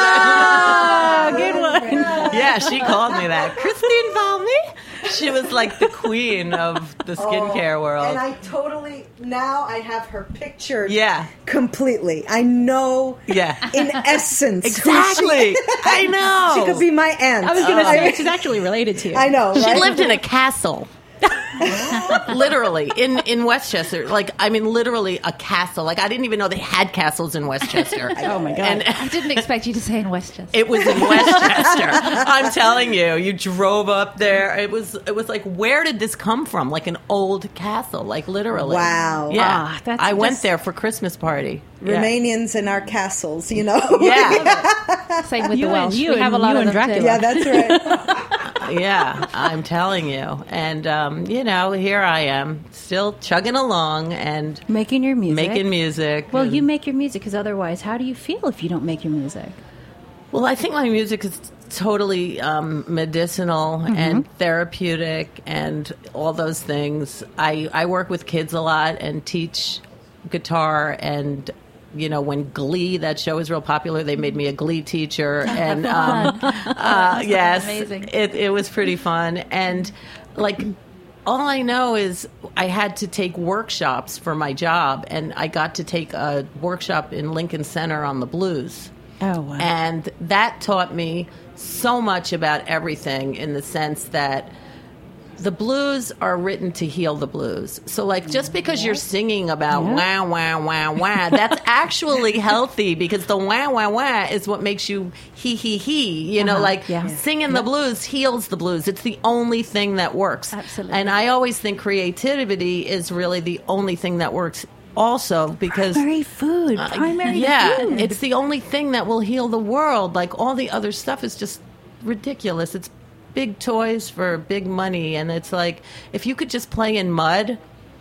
[SPEAKER 2] Ah, good one.
[SPEAKER 3] Yeah, she called me that. Christine Valmy. She was like the queen of the skincare world.
[SPEAKER 6] And I totally, now I have her pictured
[SPEAKER 3] Yeah.
[SPEAKER 6] completely. I know
[SPEAKER 3] Yeah.
[SPEAKER 6] in essence. who
[SPEAKER 3] Exactly.
[SPEAKER 6] She,
[SPEAKER 3] I know.
[SPEAKER 6] She could be my aunt.
[SPEAKER 2] I was going to say, she's actually related to you.
[SPEAKER 6] I know,
[SPEAKER 3] She
[SPEAKER 6] right?
[SPEAKER 3] lived in a castle. Literally in, in Westchester, like I mean, literally a castle. Like I didn't even know they had castles in Westchester.
[SPEAKER 2] Oh, my God.
[SPEAKER 3] And
[SPEAKER 5] I didn't expect you to say in Westchester.
[SPEAKER 3] it was in Westchester. I'm telling you, you drove up there. It was it was like, where did this come from? Like an old castle, like literally.
[SPEAKER 6] Wow.
[SPEAKER 3] Yeah,
[SPEAKER 2] Ah, that's
[SPEAKER 3] I went
[SPEAKER 2] just-
[SPEAKER 3] there for Christmas party. Yeah.
[SPEAKER 6] Romanians in our castles, you know?
[SPEAKER 3] Yeah,
[SPEAKER 5] Same with
[SPEAKER 2] You
[SPEAKER 5] the
[SPEAKER 2] and-
[SPEAKER 5] Welsh.
[SPEAKER 2] you
[SPEAKER 5] we have a
[SPEAKER 2] and-
[SPEAKER 5] lot
[SPEAKER 2] you
[SPEAKER 5] of
[SPEAKER 2] and
[SPEAKER 5] them too.
[SPEAKER 2] Dracula.
[SPEAKER 6] Yeah, that's right.
[SPEAKER 3] yeah. I'm telling you, and um, you know, here I am, still chugging along and
[SPEAKER 2] Making your music.
[SPEAKER 3] making music.
[SPEAKER 2] Well,
[SPEAKER 3] and-
[SPEAKER 2] you make your music because otherwise, how do you feel if you don't make your music?
[SPEAKER 3] Well, I think my music is totally um, medicinal and therapeutic and all those things. I, I work with kids a lot and teach guitar. And, you know, when Glee, that show was real popular, they made me a Glee teacher. And um, uh, yes,
[SPEAKER 5] amazing.
[SPEAKER 3] It, it was pretty fun. And, like, all I know is I had to take workshops for my job. And I got to take a workshop in Lincoln Center on the blues.
[SPEAKER 2] Oh, wow.
[SPEAKER 3] And that taught me so much about everything in the sense that the blues are written to heal the blues. So, like, just because you're singing about
[SPEAKER 2] Yeah.
[SPEAKER 3] wah, wah, wah, wah, that's actually healthy because the wah, wah, wah is what makes you he, he, he. You know,
[SPEAKER 2] Uh-huh.
[SPEAKER 3] like
[SPEAKER 2] Yeah.
[SPEAKER 3] singing the blues heals the blues. It's the only thing that works.
[SPEAKER 5] Absolutely.
[SPEAKER 3] And I always think creativity is really the only thing that works also because...
[SPEAKER 2] Primary food. Primary
[SPEAKER 3] yeah,
[SPEAKER 2] food.
[SPEAKER 3] it's the only thing that will heal the world. Like all the other stuff is just ridiculous. It's big toys for big money, and it's like if you could just play in mud.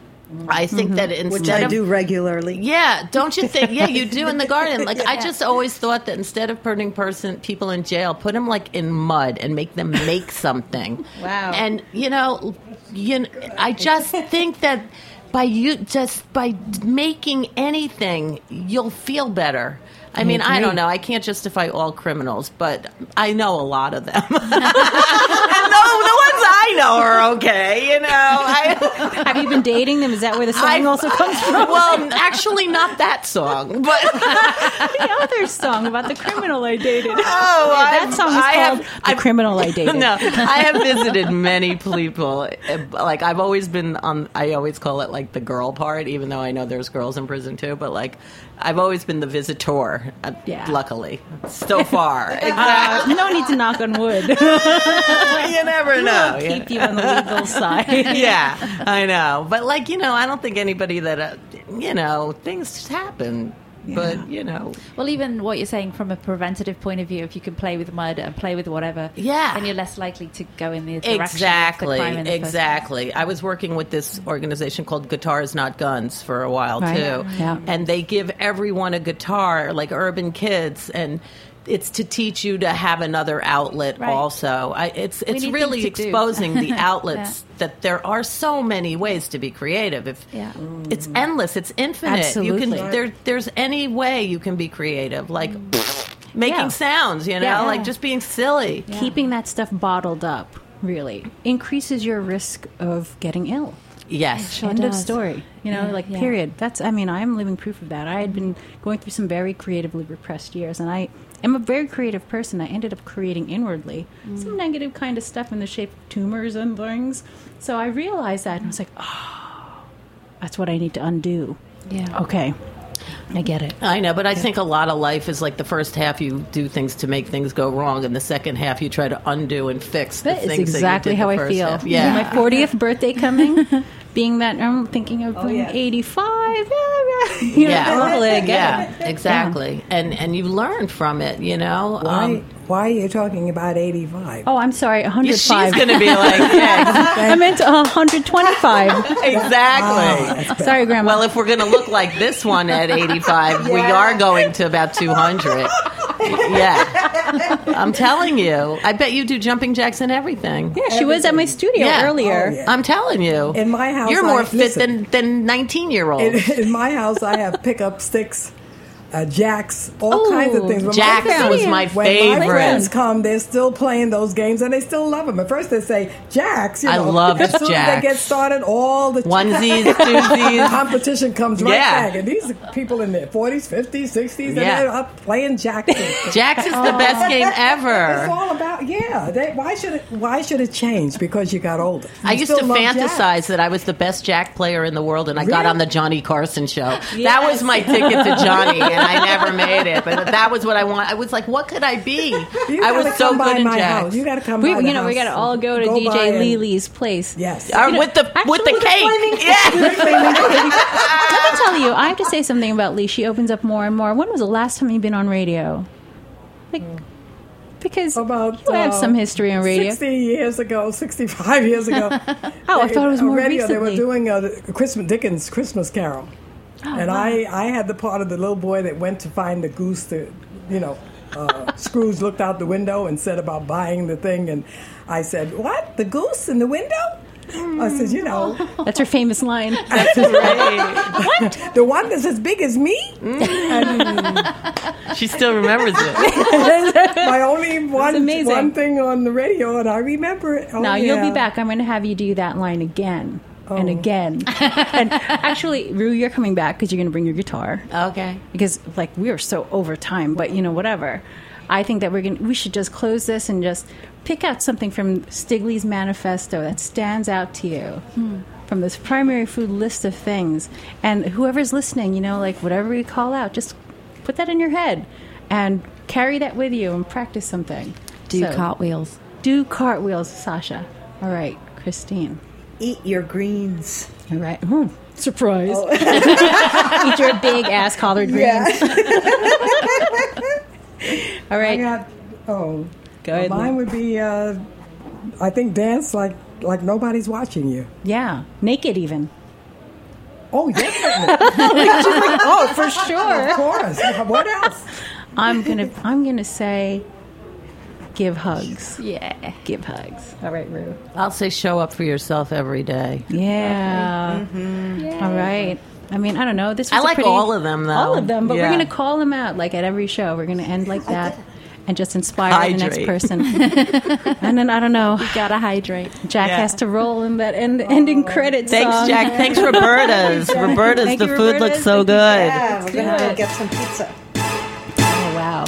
[SPEAKER 3] I think that instead
[SPEAKER 6] Which I
[SPEAKER 3] of
[SPEAKER 6] do regularly.
[SPEAKER 3] yeah, don't you think? Yeah, you do in the garden. Like I just always thought that instead of putting person people in jail, put them like in mud and make them make something.
[SPEAKER 2] Wow.
[SPEAKER 3] And you know, you kn- I just think that by you just by making anything, you'll feel better. I mean, I don't know. I can't justify all criminals, but I know a lot of them. And no, the ones I know are okay. You know, I.
[SPEAKER 2] Have you been dating them? Is that where the song
[SPEAKER 3] I-
[SPEAKER 2] also comes from?
[SPEAKER 3] Well, actually, not that song, but
[SPEAKER 2] the other song about the criminal I dated.
[SPEAKER 3] oh,
[SPEAKER 2] that
[SPEAKER 3] I've-
[SPEAKER 2] song is
[SPEAKER 3] I
[SPEAKER 2] called
[SPEAKER 3] have-
[SPEAKER 2] The
[SPEAKER 3] I've-
[SPEAKER 2] Criminal I Dated.
[SPEAKER 3] No, I have visited many people. Like I've always been on. I always call it like the girl part, even though I know there's girls in prison too. But like, I've always been the visitor. uh,
[SPEAKER 2] Yeah.
[SPEAKER 3] Luckily, so far.
[SPEAKER 2] Uh, no need to knock on wood.
[SPEAKER 3] You never know. you
[SPEAKER 2] Keep you on the legal side.
[SPEAKER 3] yeah, I know. But like, you know, I don't think anybody that, uh, you know, things just happen. But, you know.
[SPEAKER 5] Well, even what you're saying from a preventative point of view, if you can play with mud and play with whatever,
[SPEAKER 3] Yeah.
[SPEAKER 5] then you're less likely to go in the direction
[SPEAKER 3] Exactly,
[SPEAKER 5] of the crime in the first
[SPEAKER 3] exactly. I was working with this organization called Guitars Not Guns for a while
[SPEAKER 2] Right.
[SPEAKER 3] too,
[SPEAKER 2] Yeah.
[SPEAKER 3] and they give everyone a guitar, like urban kids, and it's to teach you to have another outlet.
[SPEAKER 5] Right.
[SPEAKER 3] Also, I, it's it's
[SPEAKER 5] need
[SPEAKER 3] really
[SPEAKER 5] things to do.
[SPEAKER 3] exposing the outlets that there are so many ways to be creative. If
[SPEAKER 5] Yeah.
[SPEAKER 3] it's endless, it's infinite. You
[SPEAKER 2] Absolutely.
[SPEAKER 3] can there there's any way you can be creative, like making
[SPEAKER 2] Yeah.
[SPEAKER 3] sounds. You know,
[SPEAKER 2] Yeah.
[SPEAKER 3] like just being silly.
[SPEAKER 2] Keeping that stuff bottled up really increases your risk of getting ill.
[SPEAKER 3] Yes.
[SPEAKER 5] Sure
[SPEAKER 2] End of
[SPEAKER 5] does.
[SPEAKER 2] story. You know,
[SPEAKER 5] Yeah,
[SPEAKER 2] like
[SPEAKER 5] yeah.
[SPEAKER 2] period. That's. I mean, I'm living proof of that. I had been going through some very creatively repressed years, and I am a very creative person. I ended up creating inwardly some negative kind of stuff in the shape of tumors and things. So I realized that, and I was like, oh, that's what I need to undo.
[SPEAKER 5] Yeah.
[SPEAKER 2] Okay, I get it.
[SPEAKER 3] I know, but I think a lot of life is like the first half you do things to make things go wrong, and the second half you try to undo and fix the
[SPEAKER 2] That is
[SPEAKER 3] things
[SPEAKER 2] exactly
[SPEAKER 3] that you did
[SPEAKER 2] how
[SPEAKER 3] the
[SPEAKER 2] I
[SPEAKER 3] first
[SPEAKER 2] feel.
[SPEAKER 3] half. Yeah.
[SPEAKER 2] My fortieth birthday coming, being that I'm thinking of being
[SPEAKER 6] yeah.
[SPEAKER 2] eighty-five. You know,
[SPEAKER 3] Yeah.
[SPEAKER 2] hopefully I get
[SPEAKER 3] yeah,
[SPEAKER 2] it.
[SPEAKER 3] exactly. And and you learn from it, you know.
[SPEAKER 4] Right.
[SPEAKER 3] Um,
[SPEAKER 4] Why are you talking about eighty-five?
[SPEAKER 2] Oh, I'm sorry, one hundred five.
[SPEAKER 3] She's going to be like, yeah,
[SPEAKER 2] I meant one hundred twenty-five.
[SPEAKER 3] exactly.
[SPEAKER 2] Sorry, Grandma.
[SPEAKER 3] Well, if we're going to look like this one at eighty-five, we are going to about two hundred. Yeah. I'm telling you. I bet you do jumping jacks and everything.
[SPEAKER 2] yeah, she was at my studio
[SPEAKER 3] Yeah.
[SPEAKER 2] earlier.
[SPEAKER 4] Oh, yeah.
[SPEAKER 3] I'm telling you.
[SPEAKER 4] In my house,
[SPEAKER 3] You're more
[SPEAKER 4] I-
[SPEAKER 3] fit
[SPEAKER 4] listen.
[SPEAKER 3] than, than nineteen-year-olds.
[SPEAKER 4] In, in my house, I have pickup sticks, uh, jacks, all
[SPEAKER 2] Ooh,
[SPEAKER 4] kinds of things. When my
[SPEAKER 3] Jacks
[SPEAKER 4] friends-
[SPEAKER 3] was my
[SPEAKER 4] when
[SPEAKER 3] favorite.
[SPEAKER 4] my friends come, they're still playing those games, and they still love them. At first, they say jacks. You
[SPEAKER 3] I
[SPEAKER 4] know,
[SPEAKER 3] love
[SPEAKER 4] as soon as
[SPEAKER 3] jacks.
[SPEAKER 4] they get started, all the
[SPEAKER 3] Onesies, twosies.
[SPEAKER 4] competition comes right
[SPEAKER 3] Yeah.
[SPEAKER 4] back, and these are people in their forties, fifties, sixties, and
[SPEAKER 3] Yeah.
[SPEAKER 4] they're up playing jacks.
[SPEAKER 3] Jacks is the best game
[SPEAKER 4] It's
[SPEAKER 3] ever.
[SPEAKER 4] all about yeah. They, why should it? Why should it change because you got older?
[SPEAKER 3] I
[SPEAKER 4] You
[SPEAKER 3] used to
[SPEAKER 4] still love
[SPEAKER 3] fantasize
[SPEAKER 4] jacks.
[SPEAKER 3] that I was the best jack player in the world, and I got
[SPEAKER 4] Really?
[SPEAKER 3] on the Johnny Carson show. That was my ticket to Johnny, and I never made it. But that was what I want. I was like, what could I be?
[SPEAKER 4] You
[SPEAKER 3] I
[SPEAKER 4] gotta
[SPEAKER 3] was so
[SPEAKER 4] come by
[SPEAKER 3] good in
[SPEAKER 4] my
[SPEAKER 3] jacks.
[SPEAKER 4] house. You got to come
[SPEAKER 2] We,
[SPEAKER 4] by the
[SPEAKER 2] you know, we
[SPEAKER 4] house.
[SPEAKER 2] got to all go to
[SPEAKER 4] Go
[SPEAKER 2] D
[SPEAKER 4] by
[SPEAKER 2] J
[SPEAKER 4] and-
[SPEAKER 2] Lely's place.
[SPEAKER 4] Yes.
[SPEAKER 3] Or with the with the
[SPEAKER 2] Actually,
[SPEAKER 3] cake. Yeah.
[SPEAKER 2] Let me tell you, I have to say something about Lee. She opens up more and more. When was the last time you've been on radio? Like, because
[SPEAKER 4] About
[SPEAKER 2] you have
[SPEAKER 4] uh,
[SPEAKER 2] some history on radio.
[SPEAKER 4] Sixty years ago, sixty-five years ago.
[SPEAKER 2] Oh, I thought it was
[SPEAKER 4] on
[SPEAKER 2] more
[SPEAKER 4] radio. They were
[SPEAKER 2] recently.
[SPEAKER 4] doing a Christmas Dickens Christmas Carol, and I I had the part of the little boy that went to find the goose. To, you know, uh, Scrooge looked out the window and said about buying the thing, and I said, "What? The goose in the window?" I said, "You know,
[SPEAKER 2] That's her famous line.
[SPEAKER 3] That's right.
[SPEAKER 4] the one that's as big as me."
[SPEAKER 3] She still remembers it.
[SPEAKER 4] My only one
[SPEAKER 2] amazing.
[SPEAKER 4] one thing on the radio, and I remember it. Oh,
[SPEAKER 2] Now you'll
[SPEAKER 4] yeah.
[SPEAKER 2] be back. I'm going to have you do that line again and
[SPEAKER 4] Oh.
[SPEAKER 2] again. And actually, Rue, you're coming back because you're going to bring your guitar.
[SPEAKER 3] Okay.
[SPEAKER 2] Because like we are so over time, but you know whatever. I think that we're going. to We should just close this and just pick out something from Stigley's manifesto that stands out to you. From this primary food list of things, and whoever's listening, you know, like whatever we call out, just put that in your head and carry that with you and practice something.
[SPEAKER 5] Do
[SPEAKER 2] So,
[SPEAKER 5] cartwheels.
[SPEAKER 2] Do cartwheels, Sasha. All right, Christine.
[SPEAKER 6] Eat your greens.
[SPEAKER 2] All right. Ooh, surprise. Eat your big ass collard greens. All
[SPEAKER 4] I
[SPEAKER 2] right.
[SPEAKER 4] got oh,
[SPEAKER 2] Go ahead,
[SPEAKER 4] mine
[SPEAKER 2] Lou.
[SPEAKER 4] would be uh, I think dance like like nobody's watching you.
[SPEAKER 2] Yeah. Naked even.
[SPEAKER 4] Oh yeah,
[SPEAKER 2] Oh, for sure.
[SPEAKER 4] of course. What else?
[SPEAKER 2] I'm gonna I'm gonna say give hugs.
[SPEAKER 5] Yeah.
[SPEAKER 2] Give hugs. All right, Rue.
[SPEAKER 3] I'll say show up for yourself every day.
[SPEAKER 2] Yeah. All right. I mean, I don't know. This was
[SPEAKER 3] I
[SPEAKER 2] a
[SPEAKER 3] like
[SPEAKER 2] pretty-
[SPEAKER 3] all of them, though.
[SPEAKER 2] All of them, but
[SPEAKER 3] Yeah.
[SPEAKER 2] we're going to call them out like at every show. We're going to end like that and just inspire the next
[SPEAKER 3] Hydrate.
[SPEAKER 2] person. And then I don't know.
[SPEAKER 5] Gotta hydrate.
[SPEAKER 2] Jack
[SPEAKER 3] Yeah.
[SPEAKER 2] has to roll in that end, ending credits.
[SPEAKER 3] Thanks,
[SPEAKER 2] song.
[SPEAKER 3] Jack. Thanks, Roberta's. Roberta's,
[SPEAKER 2] Thank
[SPEAKER 3] the
[SPEAKER 2] you,
[SPEAKER 3] food
[SPEAKER 2] Roberta's.
[SPEAKER 3] looks so
[SPEAKER 2] Thank you.
[SPEAKER 3] good.
[SPEAKER 6] Yeah, we're gonna
[SPEAKER 2] good.
[SPEAKER 6] go get some pizza.
[SPEAKER 2] Oh wow.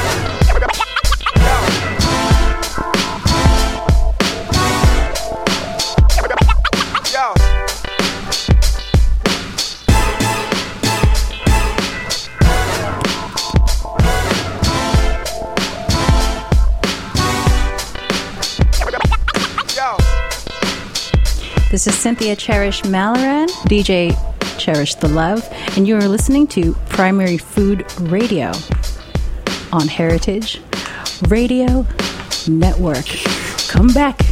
[SPEAKER 8] Yo. Yo.
[SPEAKER 2] This is Cynthia Cherish Malloran, D J Cherish the Love, and you are listening to Primary Food Radio on Heritage Radio Network. Come back.